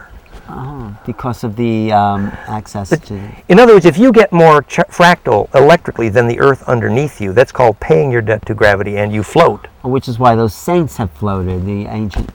Because of the access to... In other words, if you get more fractal electrically than the Earth underneath you, that's called paying your debt to gravity, and you float. Which is why those saints have floated, the ancient...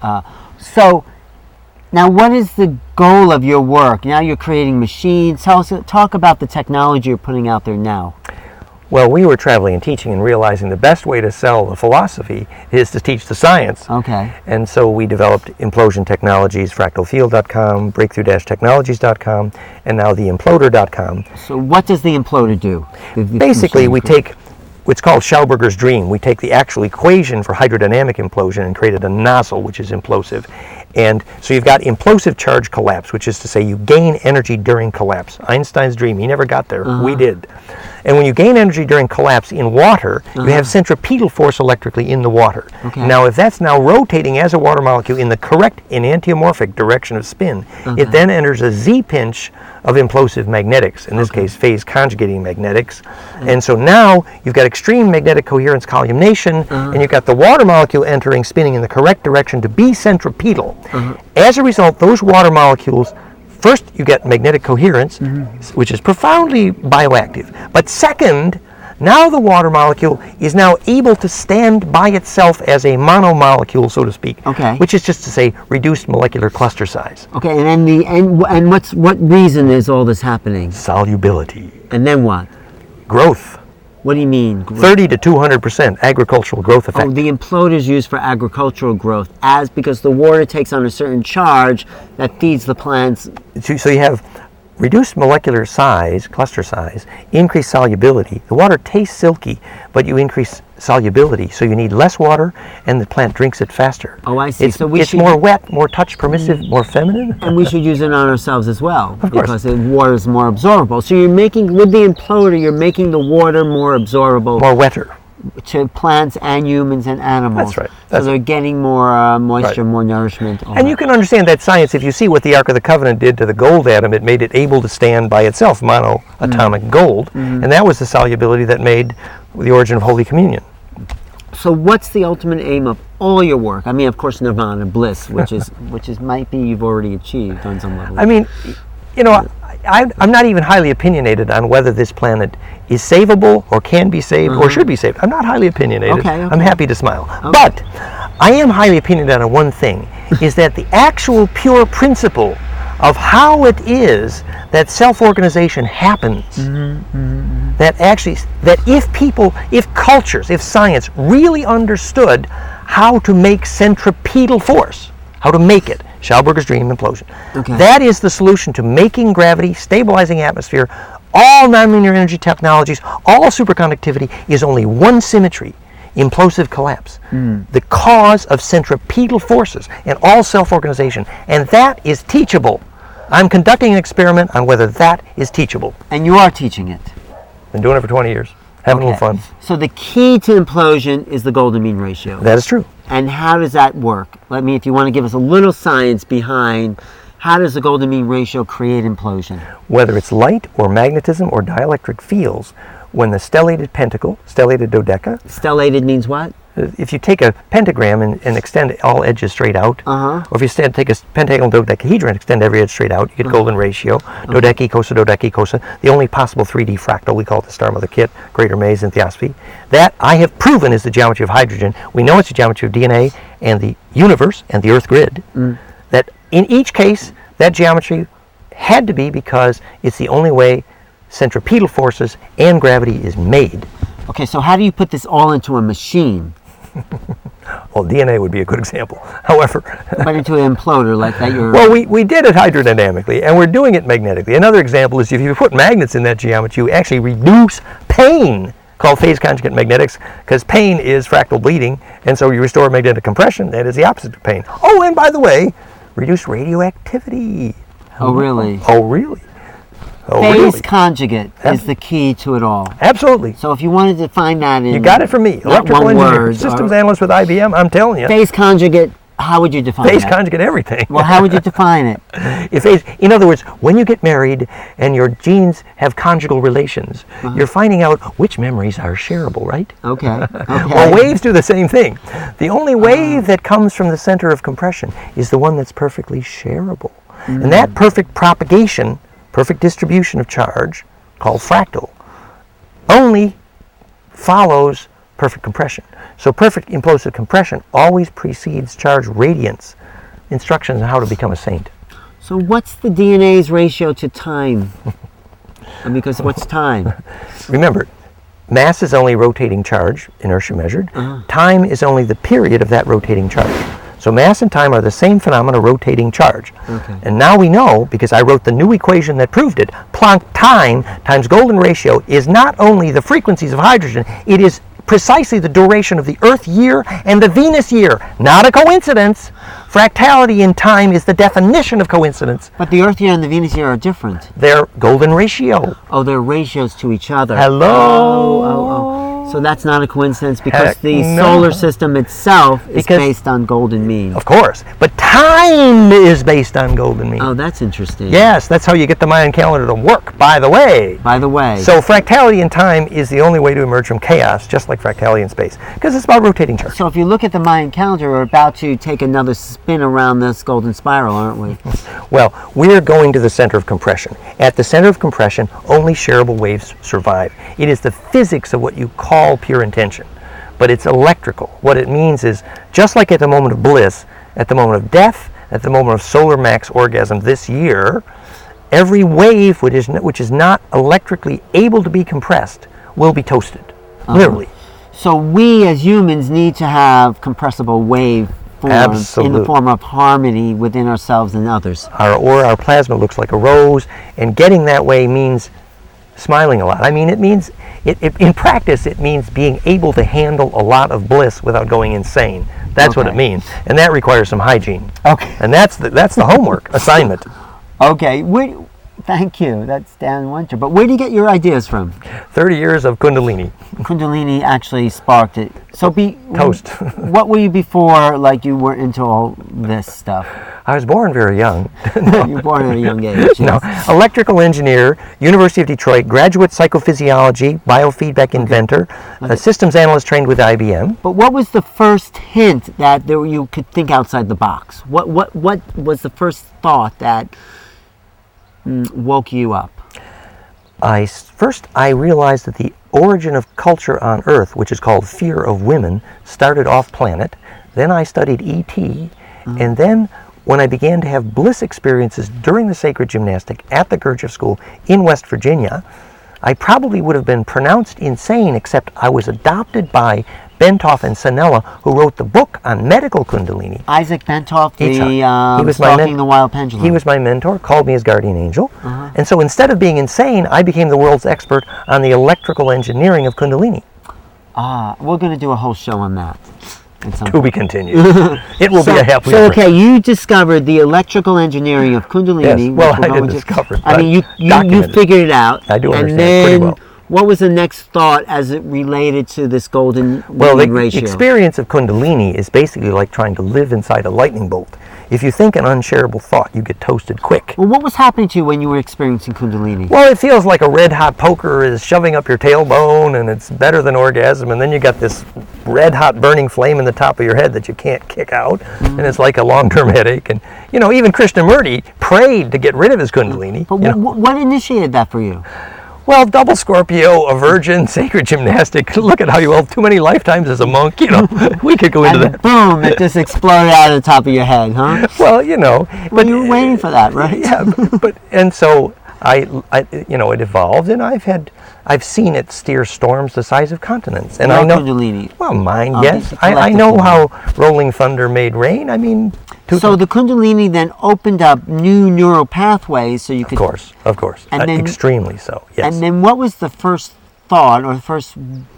So, now what is the goal of your work? Now you're creating machines. Talk about the technology you're putting out there now. Well, we were traveling and teaching and realizing the best way to sell the philosophy is to teach the science. Okay. And so we developed Implosion Technologies, fractalfield.com, breakthrough-technologies.com, and now theimploder.com. So what does the imploder do? Basically, we take what's called Schauberger's dream. We take the actual equation for hydrodynamic implosion and created a nozzle which is implosive. And so you've got implosive charge collapse, which is to say you gain energy during collapse. Einstein's dream, he never got there. We did. And when you gain energy during collapse in water, you have centripetal force electrically in the water. Okay. Now, if that's now rotating as a water molecule in the correct enantiomorphic direction of spin, it then enters a Z-pinch of implosive magnetics, in this case phase conjugating magnetics. And so now you've got extreme magnetic coherence columnation, and you've got the water molecule entering, spinning in the correct direction to be centripetal. As a result, those water molecules, first you get magnetic coherence, which is profoundly bioactive. But second, now the water molecule is now able to stand by itself as a monomolecule, so to speak. Okay. Which is just to say reduced molecular cluster size. Okay, and then what reason is all this happening? Solubility. And then what? Growth. What do you mean? 30 to 200% agricultural growth effect. Oh, the imploder is used for agricultural growth, because the water takes on a certain charge that feeds the plants. So you have reduced molecular size, cluster size, increased solubility. The water tastes silky, but you increase solubility, so you need less water, and the plant drinks it faster. Oh, I see. It's more wet, more touch permissive, more feminine. And we should use it on ourselves as well, of course, because the water is more absorbable. So you're making, with the imploder, you're making the water more absorbable. More wetter. To plants and humans and animals. That's right. So they're getting more moisture, more nourishment. And you can understand that science if you see what the Ark of the Covenant did to the gold atom. It made it able to stand by itself, monoatomic gold, and that was the solubility that made the origin of Holy Communion. So what's the ultimate aim of all your work? I mean, of course, nirvana, bliss, which is might be you've already achieved on some level. I mean, you know, I'm not even highly opinionated on whether this planet is savable or can be saved or should be saved. I'm not highly opinionated. Okay. I'm happy to smile. But I am highly opinionated on one thing, is that the actual pure principle of how it is that self-organization happens, that if cultures, if science really understood how to make centripetal force, how to make it, Schauberger's dream implosion. Okay. That is the solution to making gravity, stabilizing atmosphere, all nonlinear energy technologies, all superconductivity is only one symmetry, implosive collapse. The cause of centripetal forces and all self-organization. And that is teachable. I'm conducting an experiment on whether that is teachable. And you are teaching it. Been doing it for 20 years. Having a little fun. So the key to implosion is the golden mean ratio. That is true. And how does that work? Let me, if you want to give us a little science behind how does the golden mean ratio create implosion? Whether it's light or magnetism or dielectric fields, when the stellated pentacle, stellated dodeca. Stellated means what? If you take a pentagram and extend all edges straight out, or if you take a pentagonal dodecahedron and extend every edge straight out, you get golden ratio, dodeci, the only possible 3D fractal, we call it the Star Mother Kit, Greater Maze, and Theosophy. That I have proven is the geometry of hydrogen. We know it's the geometry of DNA and the universe and the Earth grid. That in each case, that geometry had to be because it's the only way centripetal forces and gravity is made. Okay, so how do you put this all into a machine? Well, DNA would be a good example. However, But into an imploder like that you're... well, we did it hydrodynamically, and we're doing it magnetically. Another example is if you put magnets in that geometry, you actually reduce pain, called phase conjugate magnetics, because pain is fractal bleeding, and so you restore magnetic compression. That is the opposite of pain. Oh, and by the way, reduce radioactivity. Oh, really? Oh, really? Oh, Phase really? conjugate is the key to it all. Absolutely. So if you wanted to find that in... You got it from me. not Electrical one engineer, word, systems or- analyst with IBM, I'm telling you. Phase conjugate, how would you define Phase that? conjugate everything. Well, how would you define it? In other words, when you get married and your genes have conjugal relations, you're finding out which memories are shareable, right? Okay. Well, waves do the same thing. The only wave that comes from the center of compression is the one that's perfectly shareable. And that perfect propagation, perfect distribution of charge, called fractal, only follows perfect compression. So perfect implosive compression always precedes charge radiance. Instructions on how to become a saint. So what's the DNA's ratio to time? Because what's time? Remember, mass is only rotating charge, inertia measured. Time is only the period of that rotating charge. So mass and time are the same phenomena, rotating charge. Okay. And now we know, because I wrote the new equation that proved it, Planck time times golden ratio is not only the frequencies of hydrogen, it is precisely the duration of the Earth year and the Venus year. Not a coincidence. Fractality in time is the definition of coincidence. But the Earth year and the Venus year are different. Their golden ratio. Oh, they're ratios to each other. Hello. Oh. So that's not a coincidence because Heck the no. solar system itself is Because- based on golden mean. Of course. But time is based on golden mean. Oh, that's interesting. Yes, that's how you get the Mayan calendar to work, by the way. By the way. So fractality in time is the only way to emerge from chaos, just like fractality in space, because it's about rotating charge. So if you look at the Mayan calendar, we're about to take another spin around this golden spiral, aren't we? Well, we're going to the center of compression. At the center of compression, only shareable waves survive. It is the physics of what you call pure intention, but it's electrical. What it means is, just like at the moment of bliss, at the moment of death, at the moment of solar max orgasm this year, every wave which is not electrically able to be compressed will be toasted, literally. So we as humans need to have compressible wave form in the Absolute. form of harmony within ourselves and others. Our plasma looks like a rose, and getting that way means smiling a lot. I mean, it means, in practice, it means being able to handle a lot of bliss without going insane. That's what it Okay. means, and that requires some hygiene. Okay. And that's the homework assignment. Okay. Thank you. That's Dan Winter. But where do you get your ideas from? 30 years of Kundalini. Kundalini actually sparked it. So Toast. What were you before, like you were into all this stuff? I was born very young. You were born at a young age. No, yes. electrical engineer, University of Detroit, graduate psychophysiology, biofeedback inventor, a systems analyst trained with IBM. But what was the first hint that you could think outside the box? What was the first thought that woke you up? First, I realized that the origin of culture on Earth, which is called fear of women, started off planet. Then I studied E.T., and then when I began to have bliss experiences during the sacred gymnastic at the Gurdjieff School in West Virginia, I probably would have been pronounced insane, except I was adopted by Benthoff and Sanella, who wrote the book on medical Kundalini. Isaac Benthoff, He was Stalking the Wild Pendulum. He was my mentor, called me his guardian angel. And so instead of being insane, I became the world's expert on the electrical engineering of Kundalini. We're going to do a whole show on that. To be continued. It will be a happy okay, you discovered the electrical engineering of Kundalini. Yes, well, I didn't discover it. I mean, you figured it out. I do understand then, pretty well. What was the next thought as it related to this golden ratio? The experience of Kundalini is basically like trying to live inside a lightning bolt. If you think an unshareable thought, you get toasted quick. Well, what was happening to you when you were experiencing Kundalini? Well, it feels like a red-hot poker is shoving up your tailbone, and it's better than orgasm, and then you got this red-hot burning flame in the top of your head that you can't kick out, and it's like a long-term headache. And, even Krishnamurti prayed to get rid of his Kundalini. But what initiated that for you? Well, double Scorpio, a virgin, sacred gymnastic. Look at how you held too many lifetimes as a monk. We could go into that. Boom! It just exploded out of the top of your head, huh? Well, But you were waiting for that, right? Yeah, and so I it evolved, and I've seen it steer storms the size of continents. And I know Kundalini. Well, mine, yes. I know how rolling thunder made rain. I mean. So the Kundalini then opened up new neural pathways, so you could. Of course, and then, extremely so. Yes. And then, what was the first thought or the first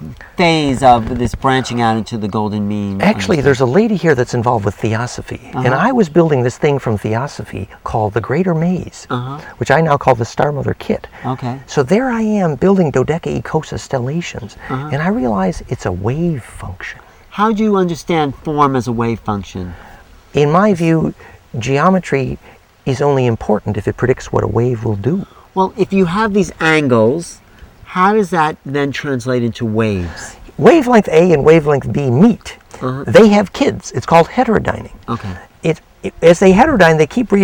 phase of this branching out into the golden mean? Actually, there's a lady here that's involved with Theosophy, and I was building this thing from Theosophy called the Greater Maze, which I now call the Star Mother Kit. Okay. So there I am building dodecaecosa stellations, and I realize it's a wave function. How do you understand form as a wave function? In my view, geometry is only important if it predicts what a wave will do. Well, if you have these angles, how does that then translate into waves? Wavelength A and wavelength B meet. They have kids. It's called heterodyning. Okay. As they heterodyne, they keep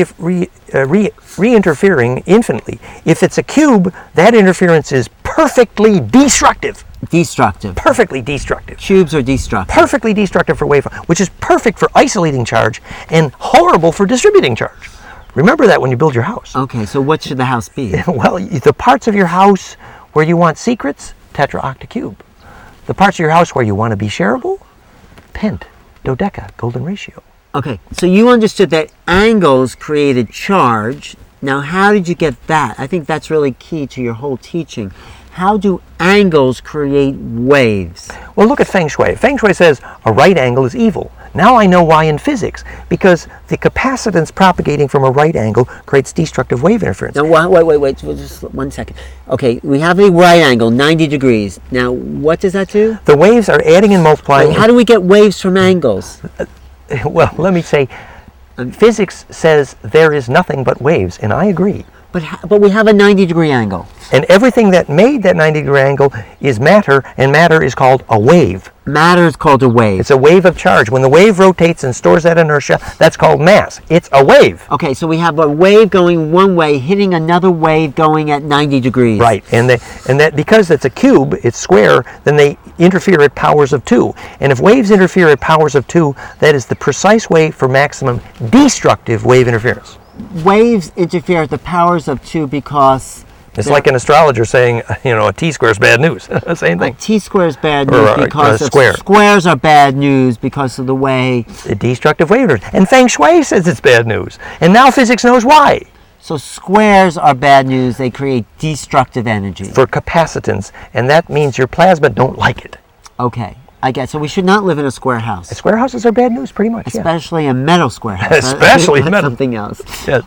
re-interfering infinitely. If it's a cube, that interference is perfectly destructive. Perfectly destructive. Cubes are destructive. Perfectly destructive for wave, which is perfect for isolating charge and horrible for distributing charge. Remember that when you build your house. Okay, so what should the house be? Well, the parts of your house where you want secrets, tetraoctacube. The parts of your house where you want to be shareable, pent, dodeca, golden ratio. Okay, so you understood that angles created charge. Now, how did you get that? I think that's really key to your whole teaching. How do angles create waves? Well, look at Feng Shui. Feng Shui says a right angle is evil. Now I know why in physics, because the capacitance propagating from a right angle creates destructive wave interference. Now, wait, just 1 second. Okay, we have a right angle, 90 degrees. Now, what does that do? The waves are adding and multiplying. Wait, how do we get waves from angles? Well, let me say, physics says there is nothing but waves, and I agree. But we have a 90-degree angle. And everything that made that 90-degree angle is matter, and matter is called a wave. Matter is called a wave. It's a wave of charge. When the wave rotates and stores that inertia, that's called mass. It's a wave. Okay, so we have a wave going one way, hitting another wave going at 90 degrees. Right, and that because it's a cube, it's square, then they interfere at powers of 2. And if waves interfere at powers of 2, that is the precise way for maximum destructive wave interference. Waves interfere at the powers of 2 because... It's like an astrologer saying, a T-square is bad news. Same thing. T-square is bad news because squares are bad news because of the way... The destructive wave interference. And Feng Shui says it's bad news. And now physics knows why. So squares are bad news. They create destructive energy. For capacitance. And that means your plasma don't like it. Okay. I guess. So we should not live in a square house. Square houses are bad news, pretty much. Especially a metal square house. Especially metal. Something else. Yes.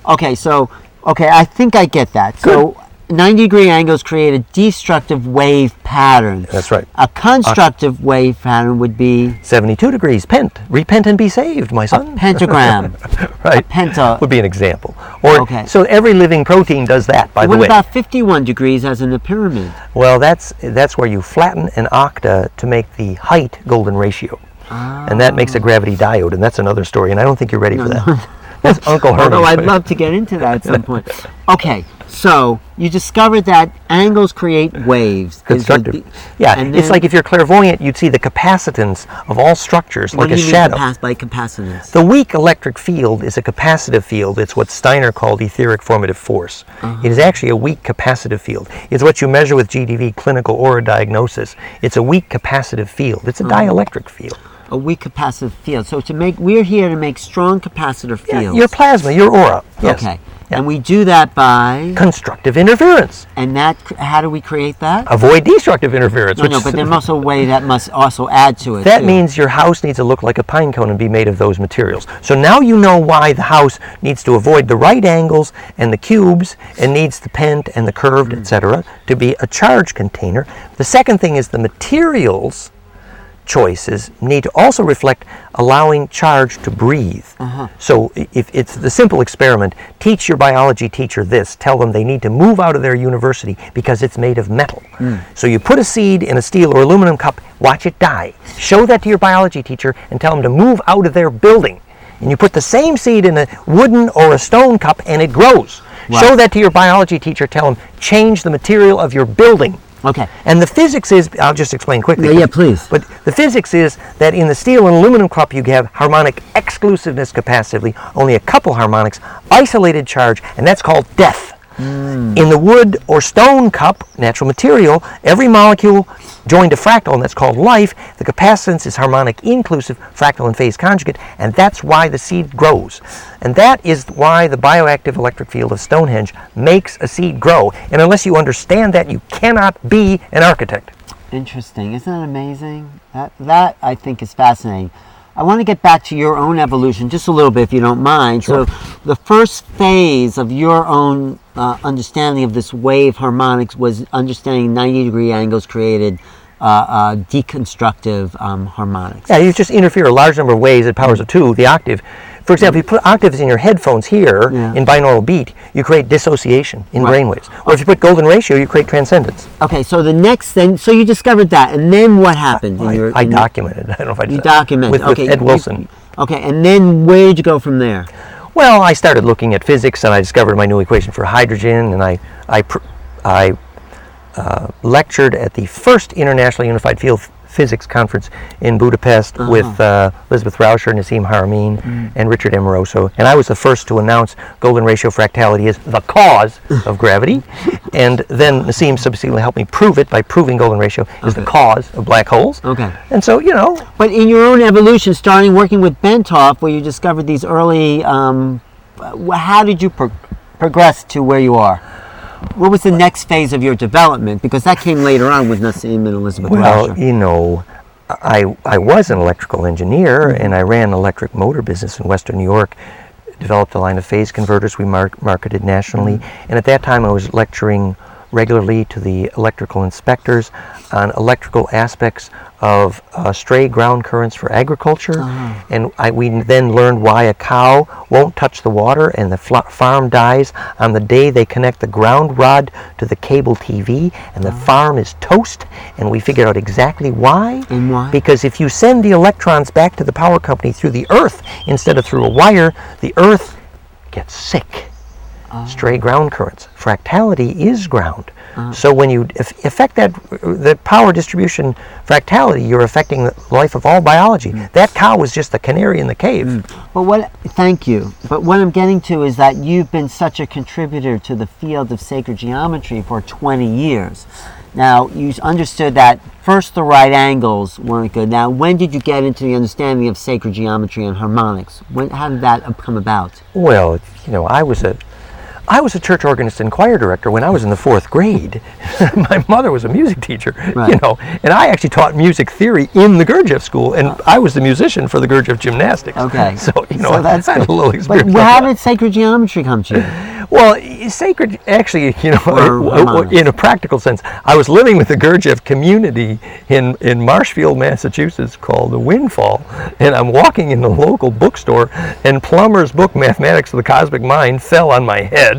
Okay, I think I get that. Good. So 90-degree angles create a destructive wave pattern. That's right. A constructive wave pattern would be 72 degrees. Repent and be saved, my son. A pentagram. Right. A penta would be an example. So every living protein does that, by the way. What about 51 degrees as in a pyramid? Well, that's where you flatten an octa to make the height golden ratio. And that makes a gravity diode, and that's another story, and I don't think you're ready for that. That's Uncle Herman's Although I'd way. love to get into that at some point. Okay, so you discovered that angles create waves. Constructive. Yeah, and it's then- like if you're clairvoyant, you'd see the capacitance of all structures What like do a you shadow. mean by capacitance? The weak electric field is a capacitive field. It's what Steiner called etheric formative force. It is actually a weak capacitive field. It's what you measure with GDV, clinical aura diagnosis. It's a weak capacitive field. It's a dielectric field. A weak capacitive field. So we're here to make strong capacitor fields. Your plasma, your aura. Yes. Okay. Yeah. And we do that by, Constructive interference. and that, how do we create that? Avoid destructive interference. No, but there's also a way that must also add to it. That too. means your house needs to look like a pine cone and be made of those materials. So now you know why the house needs to avoid the right angles and the cubes and needs the pent and the curved, etc., to be a charge container. The second thing is the materials choices need to also reflect allowing charge to breathe. So if it's the simple experiment, teach your biology teacher this, tell them they need to move out of their university because it's made of metal. So you put a seed in a steel or aluminum cup, watch it die. Show that to your biology teacher and tell them to move out of their building. And you put the same seed in a wooden or a stone cup and it grows. Right. Show that to your biology teacher, tell them change the material of your building. Okay. And the physics is, I'll just explain quickly. Yeah, please. But the physics is that in the steel and aluminum cup you have harmonic exclusiveness capacitively, only a couple harmonics, isolated charge, and that's called death. In the wood or stone cup, natural material, every molecule joined a fractal, and that's called life. The capacitance is harmonic inclusive, fractal and phase conjugate, and that's why the seed grows. And that is why the bioactive electric field of Stonehenge makes a seed grow. And unless you understand that, you cannot be an architect. Interesting. Isn't that amazing? That I think is fascinating. I want to get back to your own evolution just a little bit, if you don't mind. Sure. So the first phase of your own understanding of this wave harmonics was understanding 90-degree angles created deconstructive harmonics. Yeah, you just interfere a large number of ways at powers of 2, the octave. For example, if you put octaves in your headphones here in binaural beat, you create dissociation in brainwaves. Or if you put golden ratio, you create transcendence. Okay, so the next thing, so you discovered that, and then what happened? I documented. I don't know if I did You that. documented. With Ed Wilson. Okay, and then where did you go from there? Well, I started looking at physics, and I discovered my new equation for hydrogen, and I lectured at the first International Unified Field Physics Conference in Budapest with Elizabeth Rauscher, Nassim Haramein, and Richard Amoroso. And I was the first to announce golden ratio fractality is the cause of gravity. And then Nassim subsequently helped me prove it by proving golden ratio is the cause of black holes. Okay. And so, you know. But in your own evolution, starting working with Bentov, where you discovered these early, how did you progress to where you are? What was the next phase of your development? Because that came later on with Nassim and Elizabeth Well, Rauscher. you know, I was an electrical engineer, and I ran an electric motor business in Western New York, developed a line of phase converters we marketed nationally, and at that time I was lecturing regularly to the electrical inspectors on electrical aspects of stray ground currents for agriculture. And we then learned why a cow won't touch the water and the farm dies on the day they connect the ground rod to the cable TV, and the farm is toast. And we figured out exactly why. And why? Because if you send the electrons back to the power company through the earth instead of through a wire, the earth gets sick. Stray ground currents. Fractality is ground. So when you affect the power distribution fractality, you're affecting the life of all biology. That cow was just the canary in the cave. But thank you. But what I'm getting to is that you've been such a contributor to the field of sacred geometry for 20 years. Now, you understood that first the right angles weren't good. Now, when did you get into the understanding of sacred geometry and harmonics? How did that come about? Well, you know, I was a church organist and choir director when I was in the 4th grade. My mother was a music teacher, you know, and I actually taught music theory in the Gurdjieff school, and I was the musician for the Gurdjieff gymnastics. Okay. So, you know, So that's I had a little But experience. how did sacred geometry come to you? Well, sacred, actually, you Or know, harmonics. in a practical sense, I was living with the Gurdjieff community in Marshfield, Massachusetts, called the Windfall, and I'm walking in the local bookstore, and Plummer's book, Mathematics of the Cosmic Mind, fell on my head.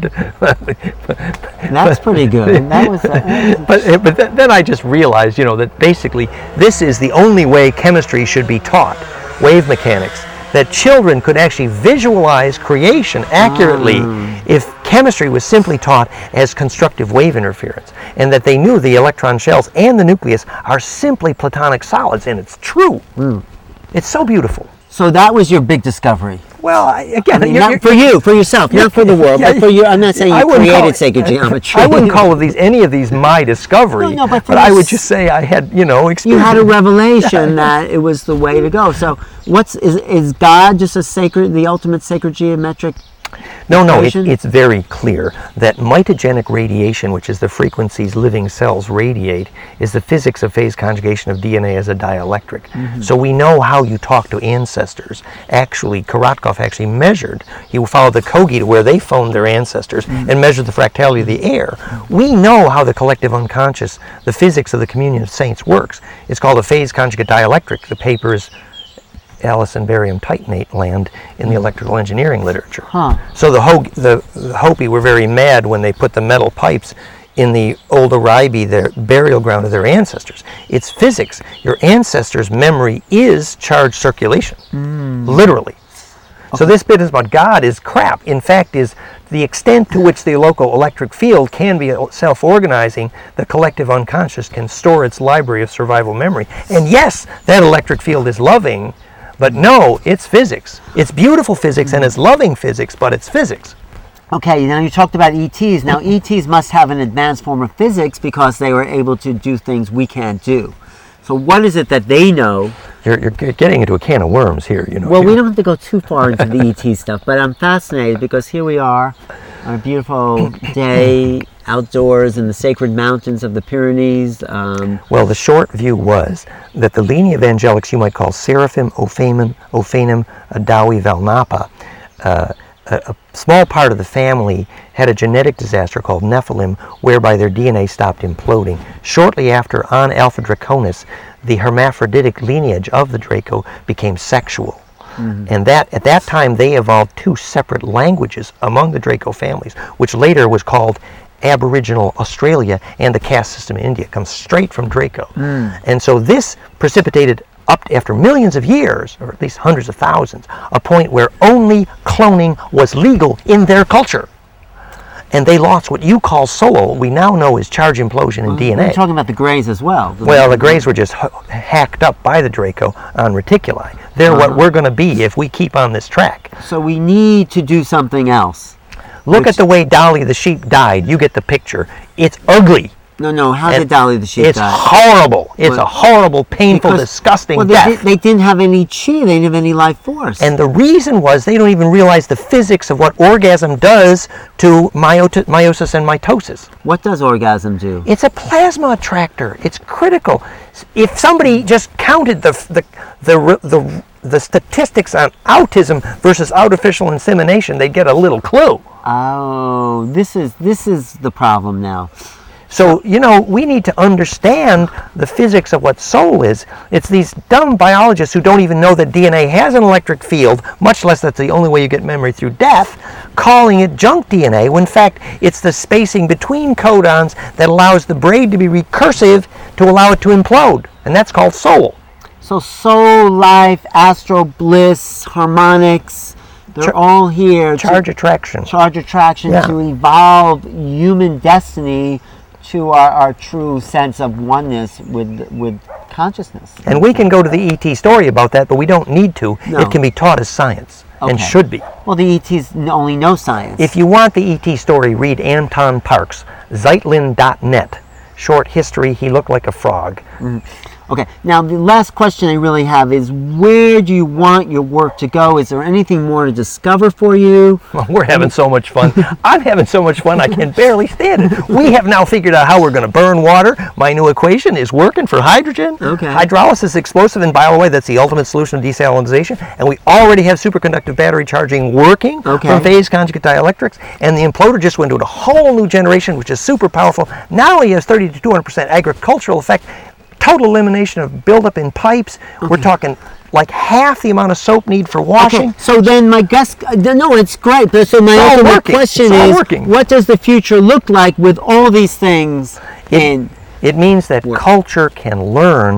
That's pretty good. That was But then I just realized, you know, that basically this is the only way chemistry should be taught, wave mechanics. that children could actually visualize creation accurately if chemistry was simply taught as constructive wave interference, and that they knew the electron shells and the nucleus are simply platonic solids, and it's true. It's so beautiful. So that was your big discovery. Well, again, not for you, for yourself, not for the world, but for you. I'm not saying you created sacred geometry. I wouldn't call any of these my discovery. No, but I would just say I had, experience. You had a revelation that it was the way to go. So, is God just the ultimate sacred geometric? No, it's very clear that mitogenic radiation, which is the frequencies living cells radiate, is the physics of phase conjugation of DNA as a dielectric. So we know how you talk to ancestors. Actually, Korotkov actually measured. He followed the Kogi to where they phoned their ancestors and measured the fractality of the air. We know how the collective unconscious, the physics of the communion of saints works. It's called a phase conjugate dielectric. The paper is Alice and barium titanate land in the electrical engineering literature. So the Hopi were very mad when they put the metal pipes in the old Oribe, their burial ground of their ancestors. It's physics. Your ancestors' memory is charged circulation, literally. So this bit is about God is crap. In fact, is the extent to which the local electric field can be self-organizing, the collective unconscious can store its library of survival memory. And yes, that electric field is loving, but no, it's physics. It's beautiful physics and it's loving physics, but it's physics. Okay, now you talked about ETs. Now ETs must have an advanced form of physics because they were able to do things we can't do. So what is it that they know? You're getting into a can of worms here, Well, we don't have to go too far into the ET stuff, but I'm fascinated because here we are on a beautiful day outdoors in the sacred mountains of the Pyrenees. Well, the short view was that the lineage of angelics you might call Seraphim, Ophanim, Adawi, Valnapa, a small part of the family had a genetic disaster called Nephilim, whereby their DNA stopped imploding. Shortly after, on Alpha Draconis, the hermaphroditic lineage of the Draco became sexual. And that at that time they evolved two separate languages among the Draco families, which later was called Aboriginal Australia, and the caste system in India comes straight from Draco. And so this precipitated up after millions of years, or at least hundreds of thousands, a point where only cloning was legal in their culture. And they lost what you call soul, we now know is charge implosion in DNA. We're talking about the Greys as well. Well, the Greys were just hacked up by the Draco on reticuli. They're what we're going to be if we keep on this track. So we need to do something else. Look at the way Dolly the sheep died. You get the picture. It's ugly. No, how did Dolly the sheep die? It's horrible. It's a horrible, painful, disgusting death. They didn't have any chi. They didn't have any life force. And the reason was they don't even realize the physics of what orgasm does to meiosis and mitosis. What does orgasm do? It's a plasma attractor. It's critical. If somebody just counted the statistics on autism versus artificial insemination, they'd get a little clue. Oh, this is the problem now. So, we need to understand the physics of what soul is. It's these dumb biologists who don't even know that DNA has an electric field, much less that's the only way you get memory through death, calling it junk DNA, when in fact it's the spacing between codons that allows the braid to be recursive to allow it to implode. And that's called soul. So soul, life, astral bliss, harmonics, they're all here. Charge attraction. To evolve human destiny to our true sense of oneness with consciousness. And we can go to the ET story about that, but we don't need to. No. It can be taught as science, and should be. Well, the ETs only know science. If you want the ET story, read Anton Parks, Zeitlin.net. Short history, he looked like a frog. Okay, now the last question I really have is, where do you want your work to go? Is there anything more to discover for you? Well, we're having so much fun. I'm having so much fun I can barely stand it. We have now figured out how we're going to burn water. My new equation is working for hydrogen. Okay. Hydrolysis is explosive, and by the way, that's the ultimate solution of desalinization. And we already have superconductive battery charging working from phase conjugate dielectrics. And the imploder just went into a whole new generation, which is super powerful. Not only has 30 to 200% agricultural effect, total elimination of buildup in pipes. We're talking like half the amount of soap need for washing. Okay, so then my guess, no, it's great. But so my ultimate question is, what does the future look like with all these things? It means that culture can learn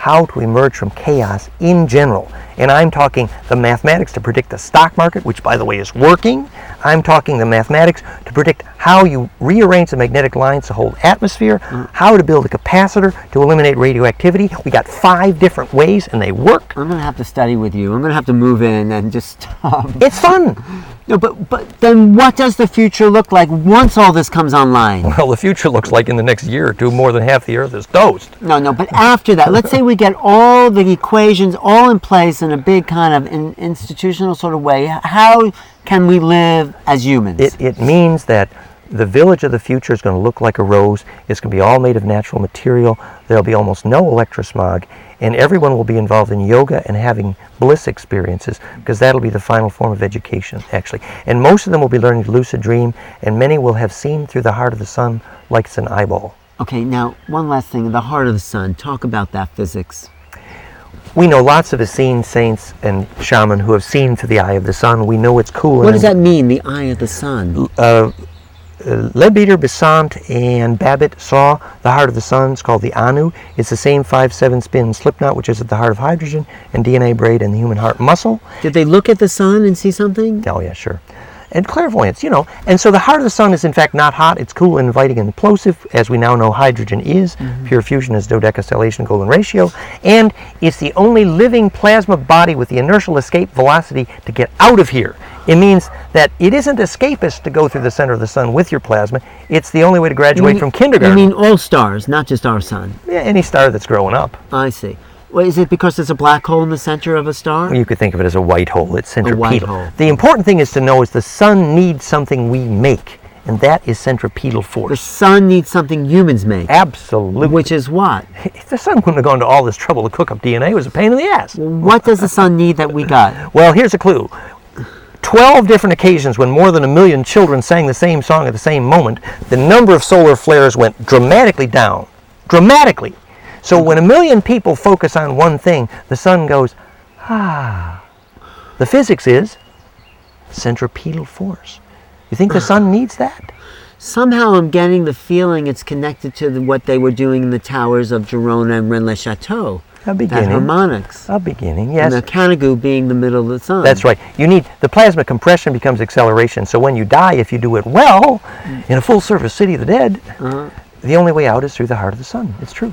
how to emerge from chaos in general. And I'm talking the mathematics to predict the stock market, which by the way is working. I'm talking the mathematics to predict how you rearrange the magnetic lines to hold atmosphere, how to build a capacitor to eliminate radioactivity. We got 5 different ways and they work. I'm going to have to study with you. I'm going to have to move in and just stop. It's fun. No, but then what does the future look like once all this comes online? Well, the future looks like in the next year or two, more than half the Earth is toast. No, but after that, let's say we get all the equations all in place in a big kind of institutional sort of way. How can we live as humans? It means that the village of the future is going to look like a rose. It's going to be all made of natural material. There'll be almost no electrosmog. And everyone will be involved in yoga and having bliss experiences, because that'll be the final form of education, actually. And most of them will be learning to lucid dream, and many will have seen through the heart of the sun like it's an eyeball. Okay, now, one last thing. The heart of the sun. Talk about that physics. We know lots of Essene saints and shaman who have seen through the eye of the sun. We know it's cool. What does that mean, the eye of the sun? Leadbeater, Besant, and Babbitt saw the heart of the sun. It's called the Anu. It's the same 5-7 spin slipknot, which is at the heart of hydrogen, and DNA braid in the human heart muscle. Did they look at the sun and see something? Oh, yeah, sure. And clairvoyance, you know. And so the heart of the sun is, in fact, not hot. It's cool, inviting, and implosive. As we now know, hydrogen is. Pure fusion is dodecastylation golden ratio. And it's the only living plasma body with the inertial escape velocity to get out of here. It means that it isn't escapist to go through the center of the sun with your plasma. It's the only way to graduate from kindergarten. You mean all stars, not just our sun? Yeah, any star that's growing up. I see. Well, is it because there's a black hole in the center of a star? You could think of it as a white hole. It's centripetal. A white hole. The important thing is to know is the sun needs something we make, and that is centripetal force. The sun needs something humans make. Absolutely. Which is what? If the sun wouldn't have gone to all this trouble to cook up DNA, it was a pain in the ass. What does the sun need that we got? Well, here's a clue. 12 different occasions when more than 1 million children sang the same song at the same moment, the number of solar flares went dramatically down. Dramatically. So when 1 million people focus on one thing, the sun goes, ah. The physics is centripetal force. You think the sun needs that? Somehow I'm getting the feeling it's connected to what they were doing in the towers of Girona and Rennes-le-Château. A beginning. That harmonics. A beginning, yes. And the Canigou being the middle of the sun. That's right. You need, the plasma compression becomes acceleration. So when you die, if you do it well, in a full service city of the dead, the only way out is through the heart of the sun. It's true.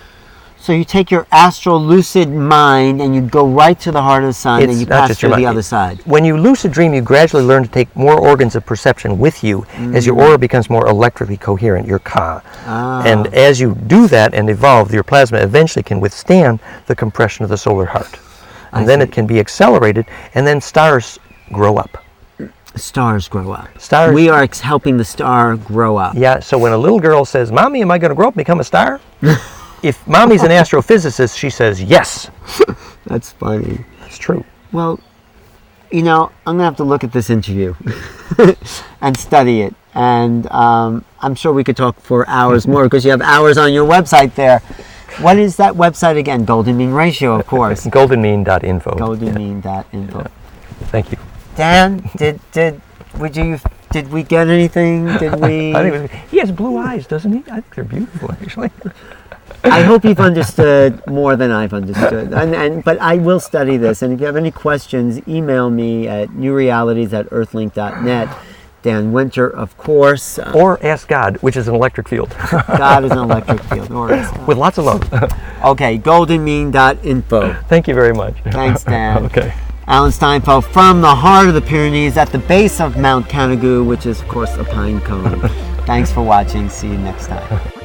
So you take your astral lucid mind and you go right to the heart of the sun and you pass through the other side. When you lucid dream, you gradually learn to take more organs of perception with you as your aura becomes more electrically coherent, your Ka. And as you do that and evolve, your plasma eventually can withstand the compression of the solar heart. And then it can be accelerated, and then stars grow up. Stars grow up. Stars. We are helping the star grow up. Yeah, so when a little girl says, "Mommy, am I going to grow up and become a star?" If Mommy's an astrophysicist, she says yes. That's funny. It's true. Well, you know, I'm going to have to look at this interview and study it. And I'm sure we could talk for hours more because you have hours on your website there. What is that website again? Golden Mean Ratio, of course. Goldenmean.info. Goldenmean.info. Yeah. Thank you. Dan, did we get anything? Did we? I think he has blue eyes, doesn't he? I think they're beautiful, actually. I hope you've understood more than I've understood. But I will study this. And if you have any questions, email me at newrealities@earthlink.net. Dan Winter, of course. Or ask God, which is an electric field. God is an electric field. Or with lots of love. Okay, goldenmean.info. Thank you very much. Thanks, Dan. Okay. Alan Steinfeld from the heart of the Pyrenees at the base of Mount Canigou, which is, of course, a pine cone. Thanks for watching. See you next time.